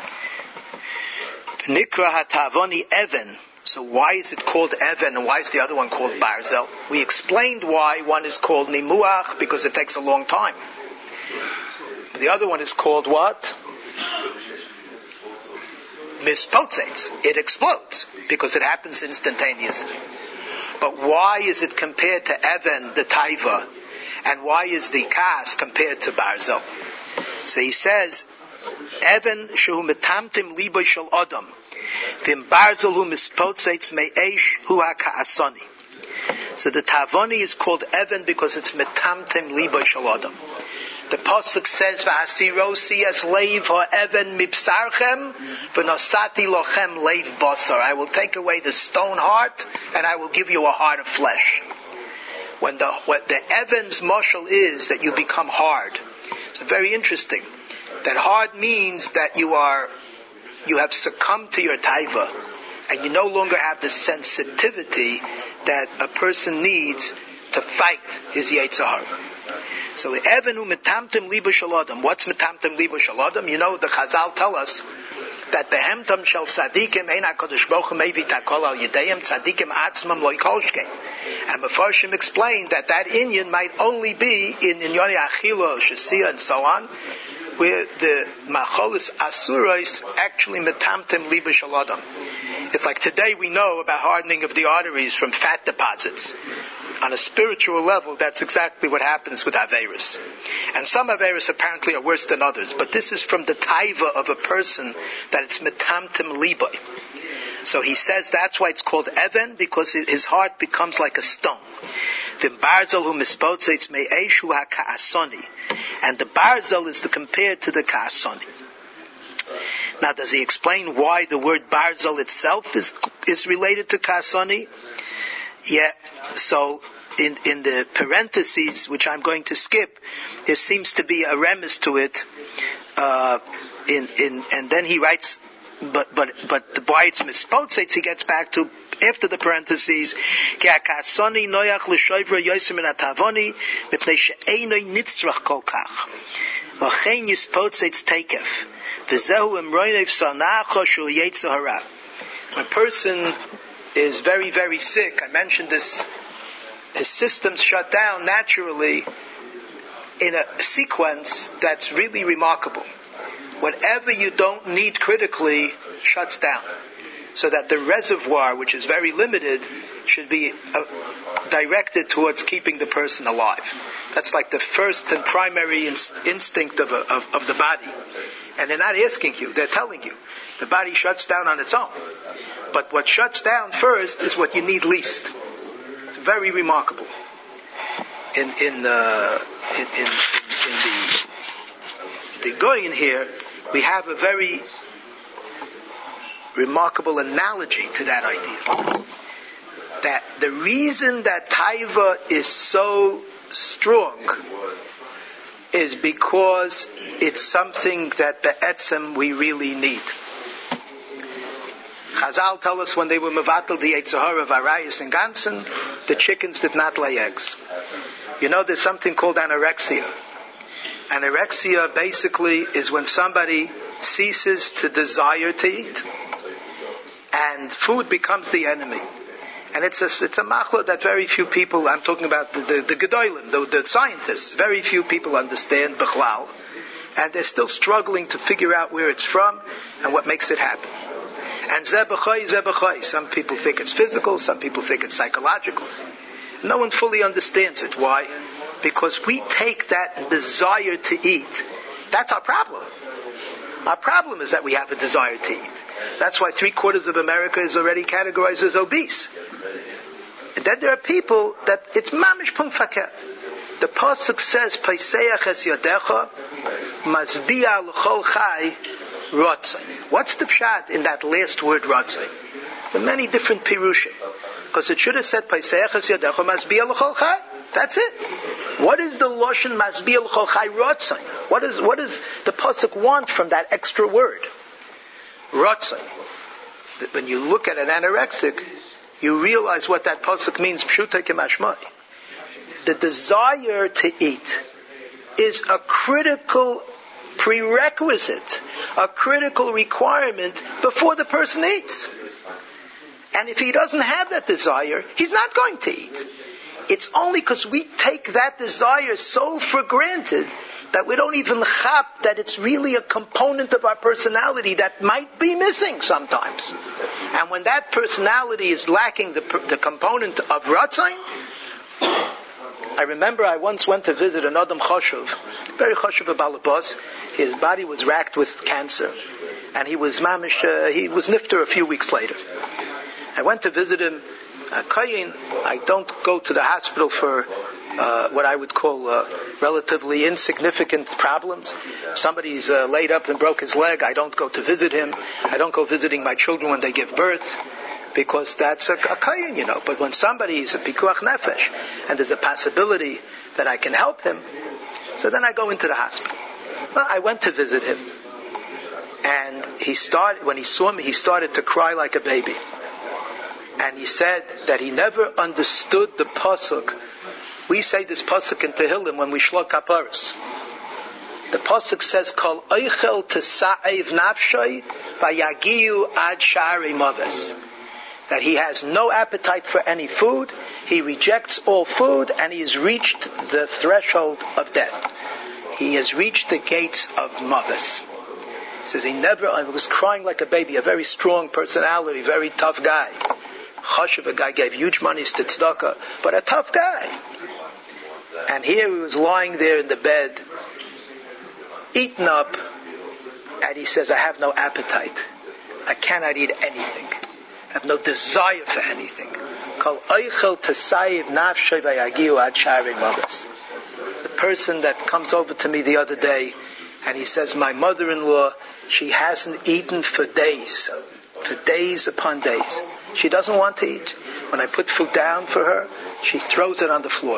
Nikra ha-Ta'avani even. So why is it called even and why is the other one called barzel? We explained why one is called nimuach, because it takes a long time. The other one is called what? Mispotzets. It explodes because it happens instantaneously. But why is it compared to even, the taiva, and why is the kas compared to barzel? So he says, even shehu metamtim libo shel adam, v'im barzel hu mispotzets me'esh hu ha'ka'asani. So the Ta'avani is called even because it's metamtim libo shel adam. The pasuk says, "V'asirosi es leiv ha'even mipsarchem, v'nosati lochem leiv basar." I will take away the stone heart, and I will give you a heart of flesh. What the Evan's mashal is that you become hard. It's very interesting. That hard means that you have succumbed to your taiva, and you no longer have the sensitivity that a person needs to fight his Yetzer Hara. So Evenu metamtim libo shel adam. What's metamtim libo shel adam? You know the Chazal tell us that behemtam shel tzadikim ein HaKadosh Baruch Hu mevi takol al yedayim tzadikim atzmam lo yikolshkein. And Mefarshim explained that inyan might only be in Inyoni Achila, Shasiya, and so on, where the macholis asurais actually metamtem liba shaladam. It's like today we know about hardening of the arteries from fat deposits. On a spiritual level, that's exactly what happens with Averis. And some Averis apparently are worse than others, but this is from the taiva of a person that it's metamtem liba. So he says that's why it's called Even, because his heart becomes like a stone. The barzel who mispotzates me'eshu ha'ka'asoni. And the barzel is compared to the ka'asoni. Now, does he explain why the word barzel itself is related to ka'asoni? Yeah, so in the parentheses, which I'm going to skip, there seems to be a remiss to it, and then he writes, but the why it's mispotzates, he gets back to after the parentheses, ka'asoni noyach l'shoivra yosim min atavoni mipnei she'einoi nitzrach kol kach v'chein yispotzates teikef v'zehu emroinev sanacho shu yetzer hara. A person is very, very sick. I mentioned this. His systems shut down naturally in a sequence that's really remarkable. Whatever you don't need critically shuts down. So that the reservoir, which is very limited, should be directed towards keeping the person alive. That's like the first and primary instinct of the body. And they're not asking you, they're telling you. The body shuts down on its own. But what shuts down first is what you need least. It's very remarkable. In the Goyin here, we have a very remarkable analogy to that idea. That the reason that taiva is so strong is because it's something that be'etzem we really need. Chazal tell us when they were mevatel the Yetzer Hara of Arayis and Gansen, the chickens did not lay eggs. You know, there's something called anorexia. Anorexia basically is when somebody ceases to desire to eat, and food becomes the enemy. And it's a machlo that very few people, I'm talking about the gedolim, the scientists, very few people understand bichlal, and they're still struggling to figure out where it's from and what makes it happen. And zebachai. Some people think it's physical, some people think it's psychological. No one fully understands it. Why? Because we take that desire to eat. That's our problem. Our problem is that we have a desire to eat. That's why 3/4 of America is already categorized as obese. And then there are people that it's mamish pung faket. The pasuk says, "Paiseach es yadecha, mazbiya l'chol chai rotzai." What's the pshat in that last word rotzai? There are many different pirushim. Because it should have said, "Paiseach es yadecha, mazbiya l'chol chai." That's it. What is the loshen mazbiya l'chol chai rotzai? What does the pasuk want from that extra word? Rotzai. When you look at an anorexic, you realize what that pasuk means. Pshuta kemashmai. The desire to eat is a critical prerequisite, a critical requirement before the person eats. And if he doesn't have that desire, he's not going to eat. It's only because we take that desire so for granted that we don't even chap that it's really a component of our personality that might be missing sometimes. And when that personality is lacking the component of Ratzain, I remember I once went to visit an Adam Choshev, very Choshev Balabos. His body was racked with cancer, and he was mamish. He was nifter a few weeks later. I went to visit him. I don't go to the hospital for what I would call relatively insignificant problems. Somebody's laid up and broke his leg. I don't go to visit him. I don't go visiting my children when they give birth, because that's a kayin, you know. But when somebody is a pikuach nefesh, and there's a possibility that I can help him, so then I go into the hospital. Well, I went to visit him, and when he saw me, he started to cry like a baby. And he said that he never understood the pasuk. We say this pasuk in Tehillim when we shlok kaparos. The pasuk says, "Kol oichel tesa'ev nafshay vayagiu ad sha'arei maves." That he has no appetite for any food, he rejects all food, and he has reached the threshold of death. he has reached the gates of Mavis. He says I was crying like a baby, a very strong personality, very tough guy. Chashuv, a guy gave huge monies to tzedakah, but a tough guy. And here he was lying there in the bed, eaten up, and he says, I have no appetite. I cannot eat anything. I have no desire for anything. The person that comes over to me the other day, and he says, my mother-in-law, she hasn't eaten for days upon days. She doesn't want to eat. When I put food down for her, she throws it on the floor.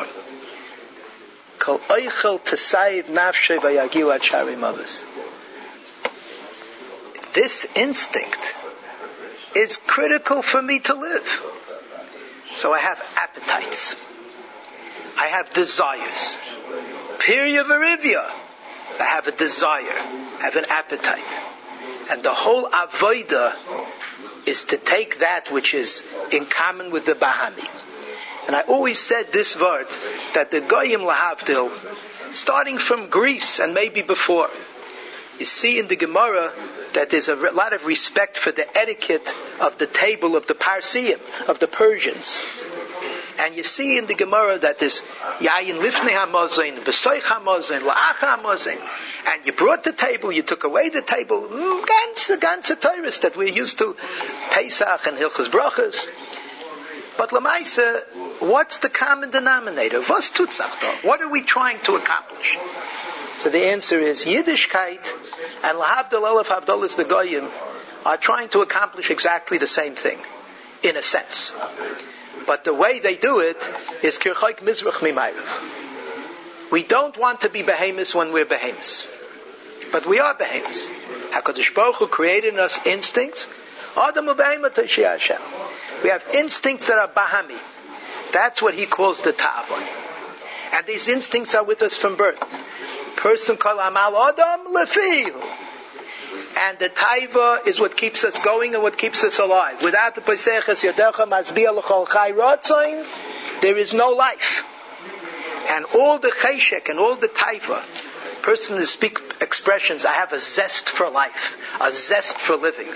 This instinct is critical for me to live. So I have appetites. I have desires. Pirya v'rivya. I have a desire. I have an appetite. And the whole avodah is to take that which is in common with the Bahami. And I always said this word, that the Goyim Lahavdil, starting from Greece and maybe before, you see in the Gemara that there's a lot of respect for the etiquette of the table of the Parsiim, of the Persians. And you see in the Gemara that there's Yayin Lifnei HaMozain, V'soich HaMozain, La'ach HaMozain. And you brought the table, you took away the table, ganze Torahs that we're used to, Pesach and Hilchos Brachos. But Lamaisa, what's the common denominator? Was tutzach da? What are we trying to accomplish? So the answer is Yiddishkeit and Lahavdil Olaf Havdalas the Goyim are trying to accomplish exactly the same thing, in a sense. But the way they do it is Kirchayk Mizrach Mimayrav. We don't want to be behemoths when we're behemoths. But we are behemoths. HaKadosh Baruch Hu created in us instincts. Adamu behemoth Tashiyah Hashem. We have instincts that are bahami. That's what he calls the ta'avon. And these instincts are with us from birth. Person kol amal adam lefihu. And the taiva is what keeps us going and what keeps us alive. Without the peseches yodecha masbia l'chol chai rotzoin, there is no life. And all the cheshek and all the taiva, person speak expressions, I have a zest for life, a zest for living.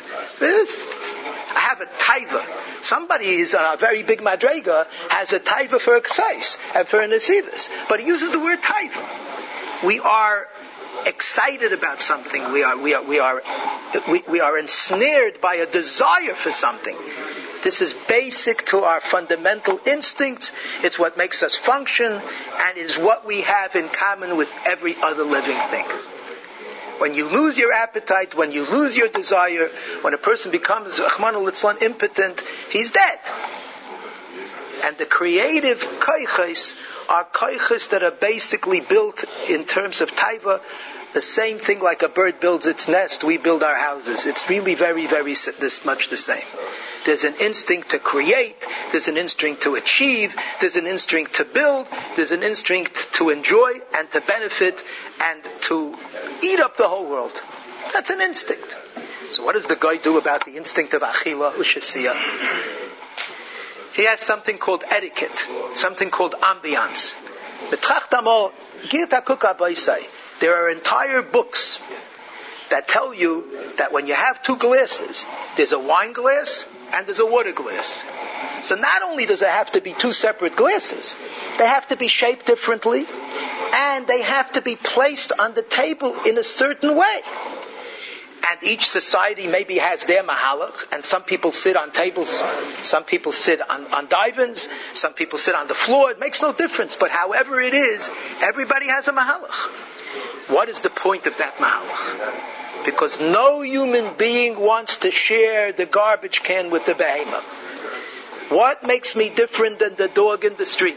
I have a taiva. Somebody who's a very big madrega has a taiva for exercise and for an nesivus, but he uses the word taiva. We are excited about something. We are ensnared by a desire for something. This is basic to our fundamental instincts. It's what makes us function, and is what we have in common with every other living thing. When you lose your appetite, when you lose your desire, when a person becomes Rachmana litzlan impotent, he's dead. And the creative koiches are koiches that are basically built in terms of taiva. The same thing like a bird builds its nest, we build our houses. It's really very, very this much the same. There's an instinct to create, there's an instinct to achieve, there's an instinct to build, there's an instinct to enjoy and to benefit and to eat up the whole world. That's an instinct. So what does the guy do about the instinct of achila, ushasiya? He has something called etiquette, something called ambiance. There are entire books that tell you that when you have two glasses, there's a wine glass and there's a water glass. So not only does it have to be two separate glasses, they have to be shaped differently, and they have to be placed on the table in a certain way. And each society maybe has their mahalach, and some people sit on tables, some people sit on divans, some people sit on the floor. It makes no difference, but however it is, everybody has a mahalach. What is the point of that mahalach? Because no human being wants to share the garbage can with the behemoth. What makes me different than the dog in the street?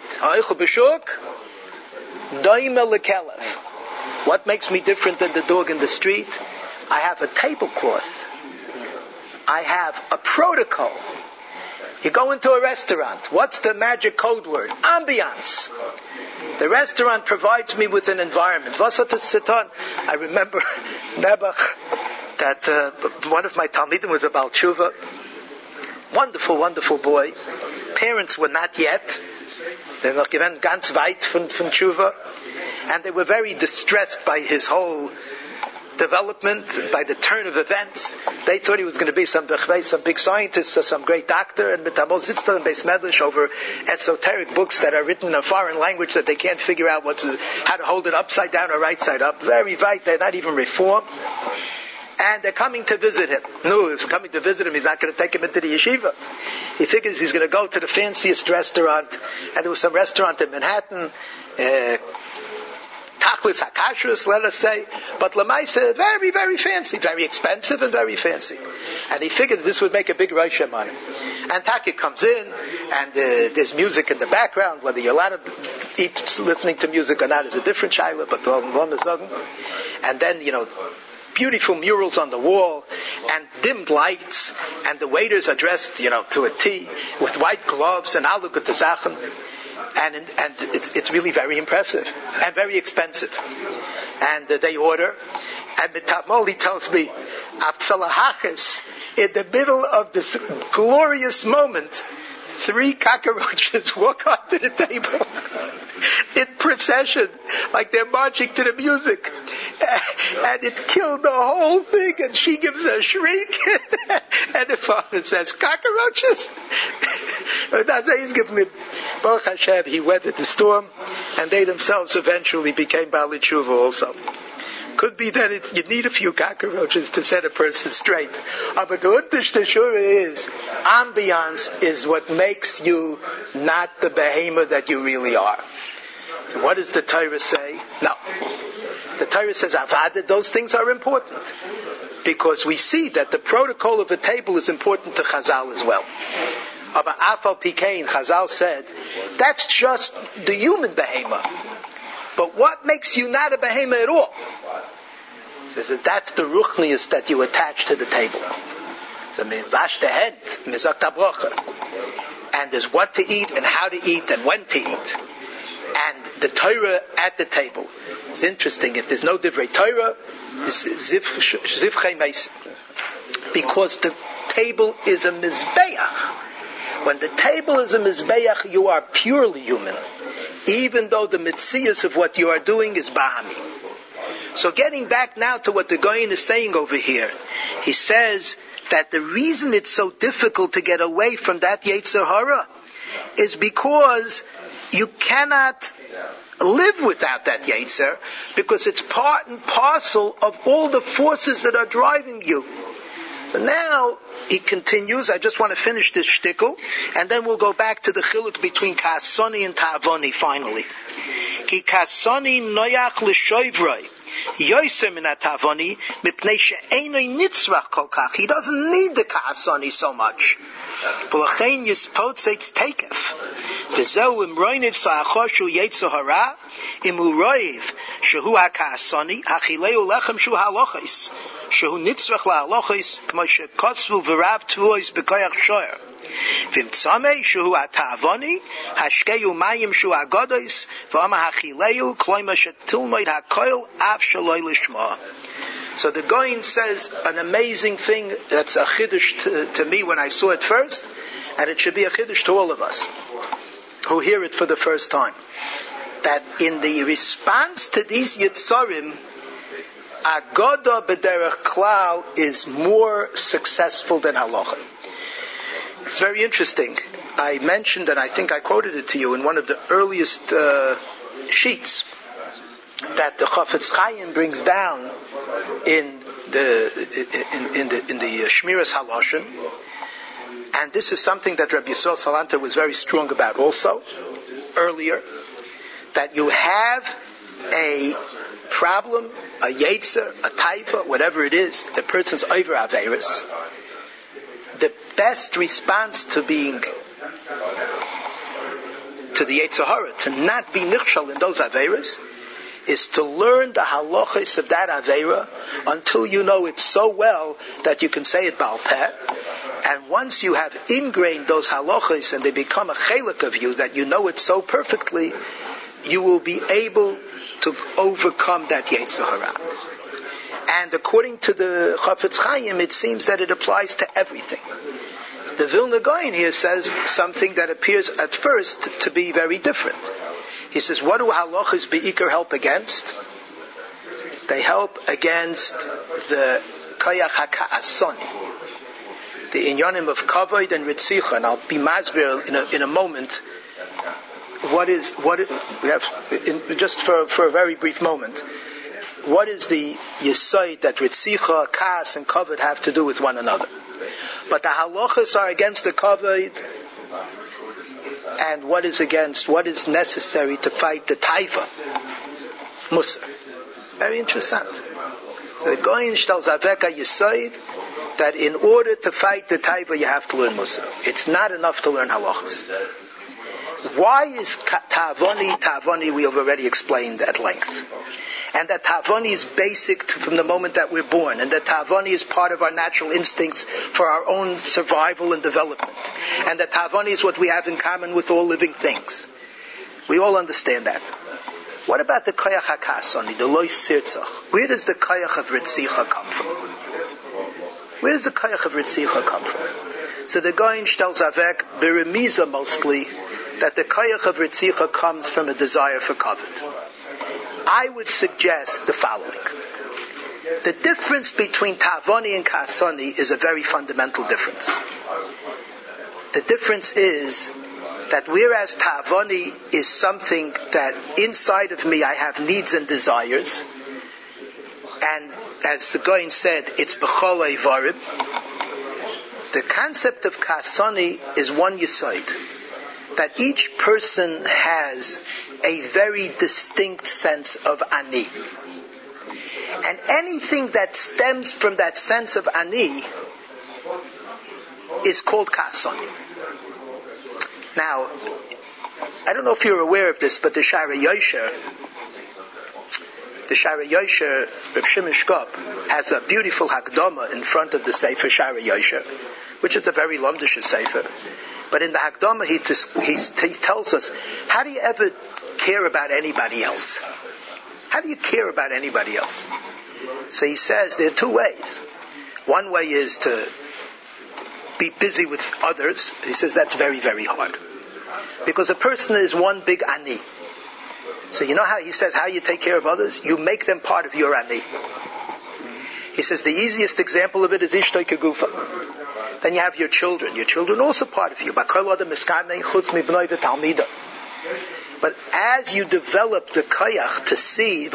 What makes me different than the dog in the street? I have a tablecloth. I have a protocol. You go into a restaurant. What's the magic code word? Ambiance. The restaurant provides me with an environment. I remember Nebuch, that one of my Talmidim was a Baal Tshuva. Wonderful, wonderful boy. Parents were not yet. They were given ganz weit von Tshuva. and they were very distressed by his whole development, by the turn of events. They thought he was going to be some big scientist or some great doctor, and Mitamol sits there in Beis Medrash over esoteric books that are written in a foreign language that they can't figure out how to hold it upside down or right side up. Very right, they're not even reformed. And they're coming to visit him. No, if he's coming to visit him, he's not going to take him into the yeshiva. He figures he's going to go to the fanciest restaurant, and there was some restaurant in Manhattan, Tachlis HaKashrus, let us say, but Lamaisa, very, very fancy, very expensive and very fancy. And he figured this would make a big Rosh Hashanah. And Taki comes in, and there's music in the background. Whether you're allowed to eat listening to music or not is a different shaila, but one is not. And then, beautiful murals on the wall, and dimmed lights, and the waiters are dressed, to a T, with white gloves, and I'll look at the Zachen. And it's really very impressive and very expensive. And they order, and Mitamoli tells me, Absalahachis, in the middle of this glorious moment, 3 cockroaches walk onto the table in procession, like they're marching to the music. And it killed the whole thing, and she gives a shriek, and the father says, cockroaches? Baruch Hashem, he weathered the storm, and they themselves eventually became Baalei Tshuva also. Could be that you need a few cockroaches to set a person straight. But the Unterste Shura is, ambiance is what makes you not the behemoth that you really are. So what does the Torah say? No. The Torah says, Avada, those things are important. Because we see that the protocol of a table is important to Chazal as well. But Afal Pikein, Chazal said, that's just the human behemoth. But what makes you not a behemoth at all? Says that that's the ruchnius that you attach to the table. So, vash the head, mizak tabrocha. And there's what to eat and how to eat and when to eat. And the Torah at the table. It's interesting. If there's no divrei Torah, it's zivchei meis. Because the table is a mizbeach. When the table is a mizbeach, you are purely human. Even though the mitzias of what you are doing is bahami. So getting back now to what the Goyen is saying over here, he says that the reason it's so difficult to get away from that Yetzer Hara is because you cannot live without that Yetzer, because it's part and parcel of all the forces that are driving you. So now he continues. I just want to finish this shtickle, and then we'll go back to the chiluk between Kasoni and Ta'avoni finally. Ki Kasoni noyach l'shoivroi yoyser min Ta'avoni mipnei she'enoi nitzrach kol kach. He doesn't need the Kasoni so much. V'lachein yispotzeitz teikef. V'zeu imroiniv sa'achoshu yetzer hara imu roiv shehu ha-Kasoni hachileu lechem shu halochis. Shehu nitzrach la'alochis k'mo shekotzvu v'rav tvuos b'koyach shoyer. V'imtzamei shehu ha'ta'avoni hashkeyu mayim shu ha'godois v'ama hachileu kloima shetilmoid ha'koil av shaloi lishma. So the Goyen says an amazing thing that's a chiddush to me when I saw it first, and it should be a chiddush to all of us who hear it for the first time. That in the response to these Yitzarim, Agoda b'derech klal is more successful than halacha. It's very interesting. I mentioned, and I think I quoted it to you in one of the earliest sheets, that the Chafetz Chaim brings down in the Shmiras Haloshen, and this is something that Rabbi Yisrael Salanter was very strong about also earlier, that you have a problem, a yetzer, a taifa, whatever it is, the person's over averis. The best response to being to the yetzer hara, to not be nichshal in those averis, is to learn the halachos of that avera until you know it so well that you can say it bal peh. And once you have ingrained those halachos and they become a chelik of you, that you know it so perfectly, you will be able to overcome that yetzer hara. And according to the Chafetz Chaim, it seems that it applies to everything. The Vilna Goyen here says something that appears at first to be very different. He says, what do halachas be'ikar help against? They help against the koyach ha'ka'asoni, the inyanim of kavod and ritzicha. And I'll be masbir in a moment. Just for a very brief moment, what is the yesod that ritzicha, kas, and kavod have to do with one another? But the halachas are against the kavod, and what is necessary to fight the taiva, musa. Very interesting. So the Goyin tells Aveka Yesod that in order to fight the taiva, you have to learn musa. It's not enough to learn halachas. Why is Ta'avoni we have already explained at length. And that Ta'avoni is basic from the moment that we're born. And that Ta'avoni is part of our natural instincts for our own survival and development. And that Ta'avoni is what we have in common with all living things. We all understand that. What about the Koyach HaKasoni, the Lois Sirtzach? Where does the Koyach of Ritzicha come from? Where does the Koyach of Ritzicha come from? So the Goyin tells Avek, Beremiza mostly, that the Koyach of Ritzicha comes from a desire for kavod. I would suggest the following. The difference between Ta'avoni and Kasoni is a very fundamental difference. The difference is that whereas Ta'avoni is something that inside of me I have needs and desires, and as the Goyin said, it's B'chol Eivarim, the concept of Kasoni is one yesod, that each person has a very distinct sense of ani. And anything that stems from that sense of ani is called Kasoni. Now, I don't know if you're aware of this, but the Shara Yosher, Reb Shimon Shkop, has a beautiful Hakdama in front of the Sefer Shara Yosher, which is a very lumdish Sefer. But in the Hakdama, he tells us, how do you ever care about anybody else? How do you care about anybody else? So he says there are two ways. One way is to be busy with others. He says that's very, very hard. Because a person is one big ani. So you know how he says how you take care of others? You make them part of your ani. He says the easiest example of it is ishtoi kegufa. Then you have your children. Your children are also part of you. But as you develop the koyach to see,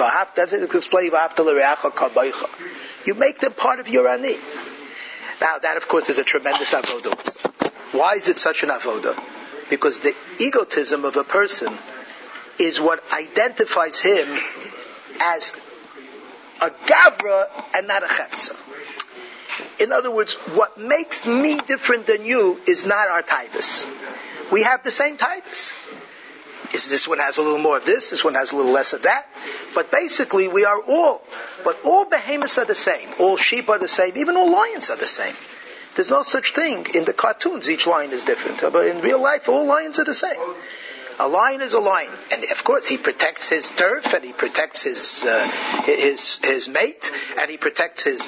you make them part of your ani. Now that of course is a tremendous avodah. Why is it such an avodah? Because the egotism of a person is what identifies him as a gavra and not a chefza. In other words, what makes me different than you is not our taivas. We have the same taivas. This one has a little more of this one has a little less of that. But basically we are all. But all behemoths are the same. All sheep are the same. Even all lions are the same. There's no such thing. In the cartoons, each lion is different. But in real life, all lions are the same. A lion is a lion. And of course, he protects his turf, and he protects his mate, and he protects his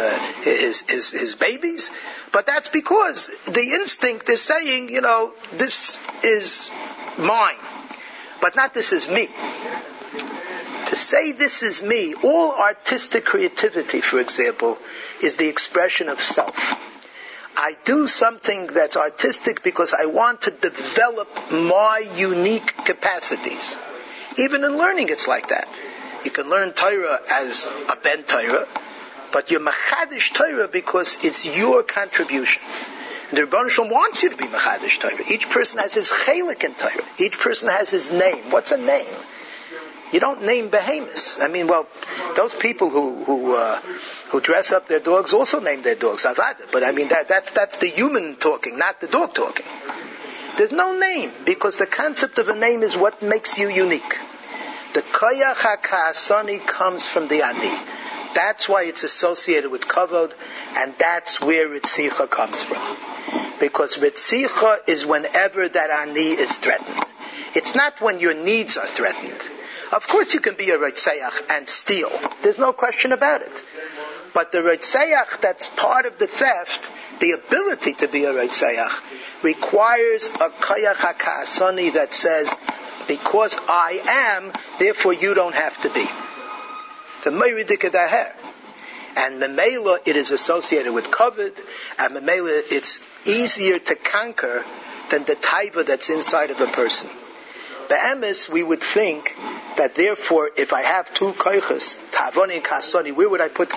babies. But that's because the instinct is saying, this is mine. But not this is me. To say this is me, all artistic creativity, for example, is the expression of self. I do something that's artistic because I want to develop my unique capacities. Even in learning, it's like that. You can learn Torah as a ben Torah, but you're machadish Torah because it's your contribution. And the Rebbeinu Shalom wants you to be machadish Torah. Each person has his chelik in Torah. Each person has his name. What's a name? You don't name behemoths. Those people who dress up their dogs also name their dogs Avada. But that's the human talking, not the dog talking. There's no name, because the concept of a name is what makes you unique. The koyach hakasani comes from the ani. That's why it's associated with kavod, and that's where ritzicha comes from. Because ritzicha is whenever that ani is threatened. It's not when your needs are threatened. Of course you can be a Reitzayach and steal. There's no question about it. But the Reitzayach that's part of the theft, the ability to be a Reitzayach, requires a Koyach HaKa'asani that says, Because I am, therefore you don't have to be. It's a meridika daher. And memela, it is associated with kavod, and memela, it's easier to conquer than the taiva that's inside of a person. Be'emes, we would think that therefore, if I have two koiches, tavoni and kasoni, where would I put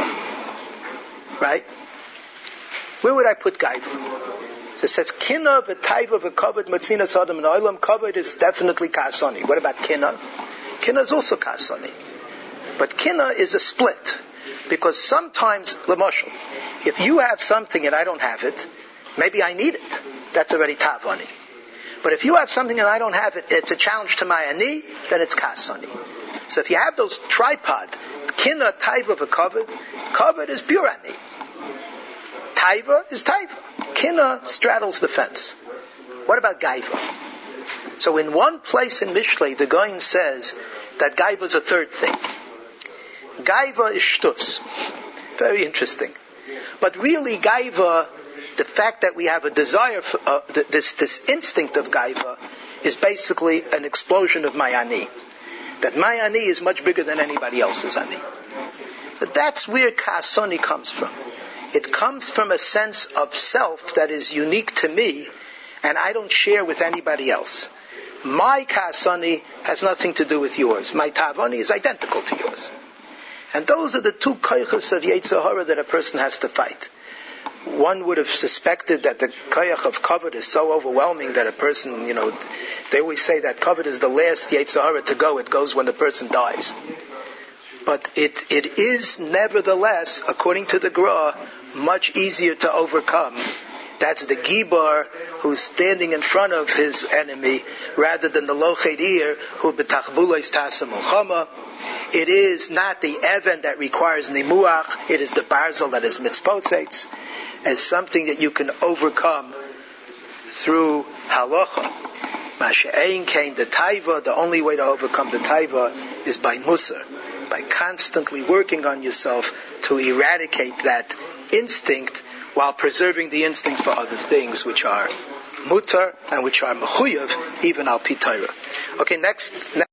gaiva? Right? Where would I put gaiva? So it says, kina v'taiva v'kavod matzina sadam and oilam. Kavod is definitely kasoni. What about kina? Kina is also kasoni. But kina is a split. Because sometimes, l'moshel, if you have something and I don't have it, maybe I need it. That's already tavoni. But if you have something and I don't have it, it's a challenge to my ani, then it's kasoni. So if you have those tripod, kina, taiva, v'kavod, kavod is pure ani. Taiva is taiva. Kina straddles the fence. What about gaiva? So in one place in Mishlei, the Goyin says that gaiva is a third thing. Gaiva is shtus. Very interesting. But really, gaiva, the fact that we have a desire for this instinct of gaiva, is basically an explosion of my ani. That my ani is much bigger than anybody else's ani. But that's where kasoni comes from. It comes from a sense of self that is unique to me, and I don't share with anybody else. My kasoni has nothing to do with yours. My tavoni is identical to yours. And those are the two koyches of Yetzer Hara that a person has to fight. One would have suspected that the koyach of kavod is so overwhelming that a person, they always say that kavod is the last Yetzer Hara to go. It goes when the person dies. But it is nevertheless, according to the Gra, much easier to overcome. That's the Gibar who's standing in front of his enemy, rather than the Lochet Ir who betachbulos tasa mulchama. It is not the Even that requires Nimuach, it is the Barzel that is mitzvotzetz, as something that you can overcome through halacha. Masha'ein kain the taiva, the only way to overcome the taiva is by musar, by constantly working on yourself to eradicate that instinct while preserving the instinct for other things which are mutar and which are mechuyev, even al pi Torah. Okay, next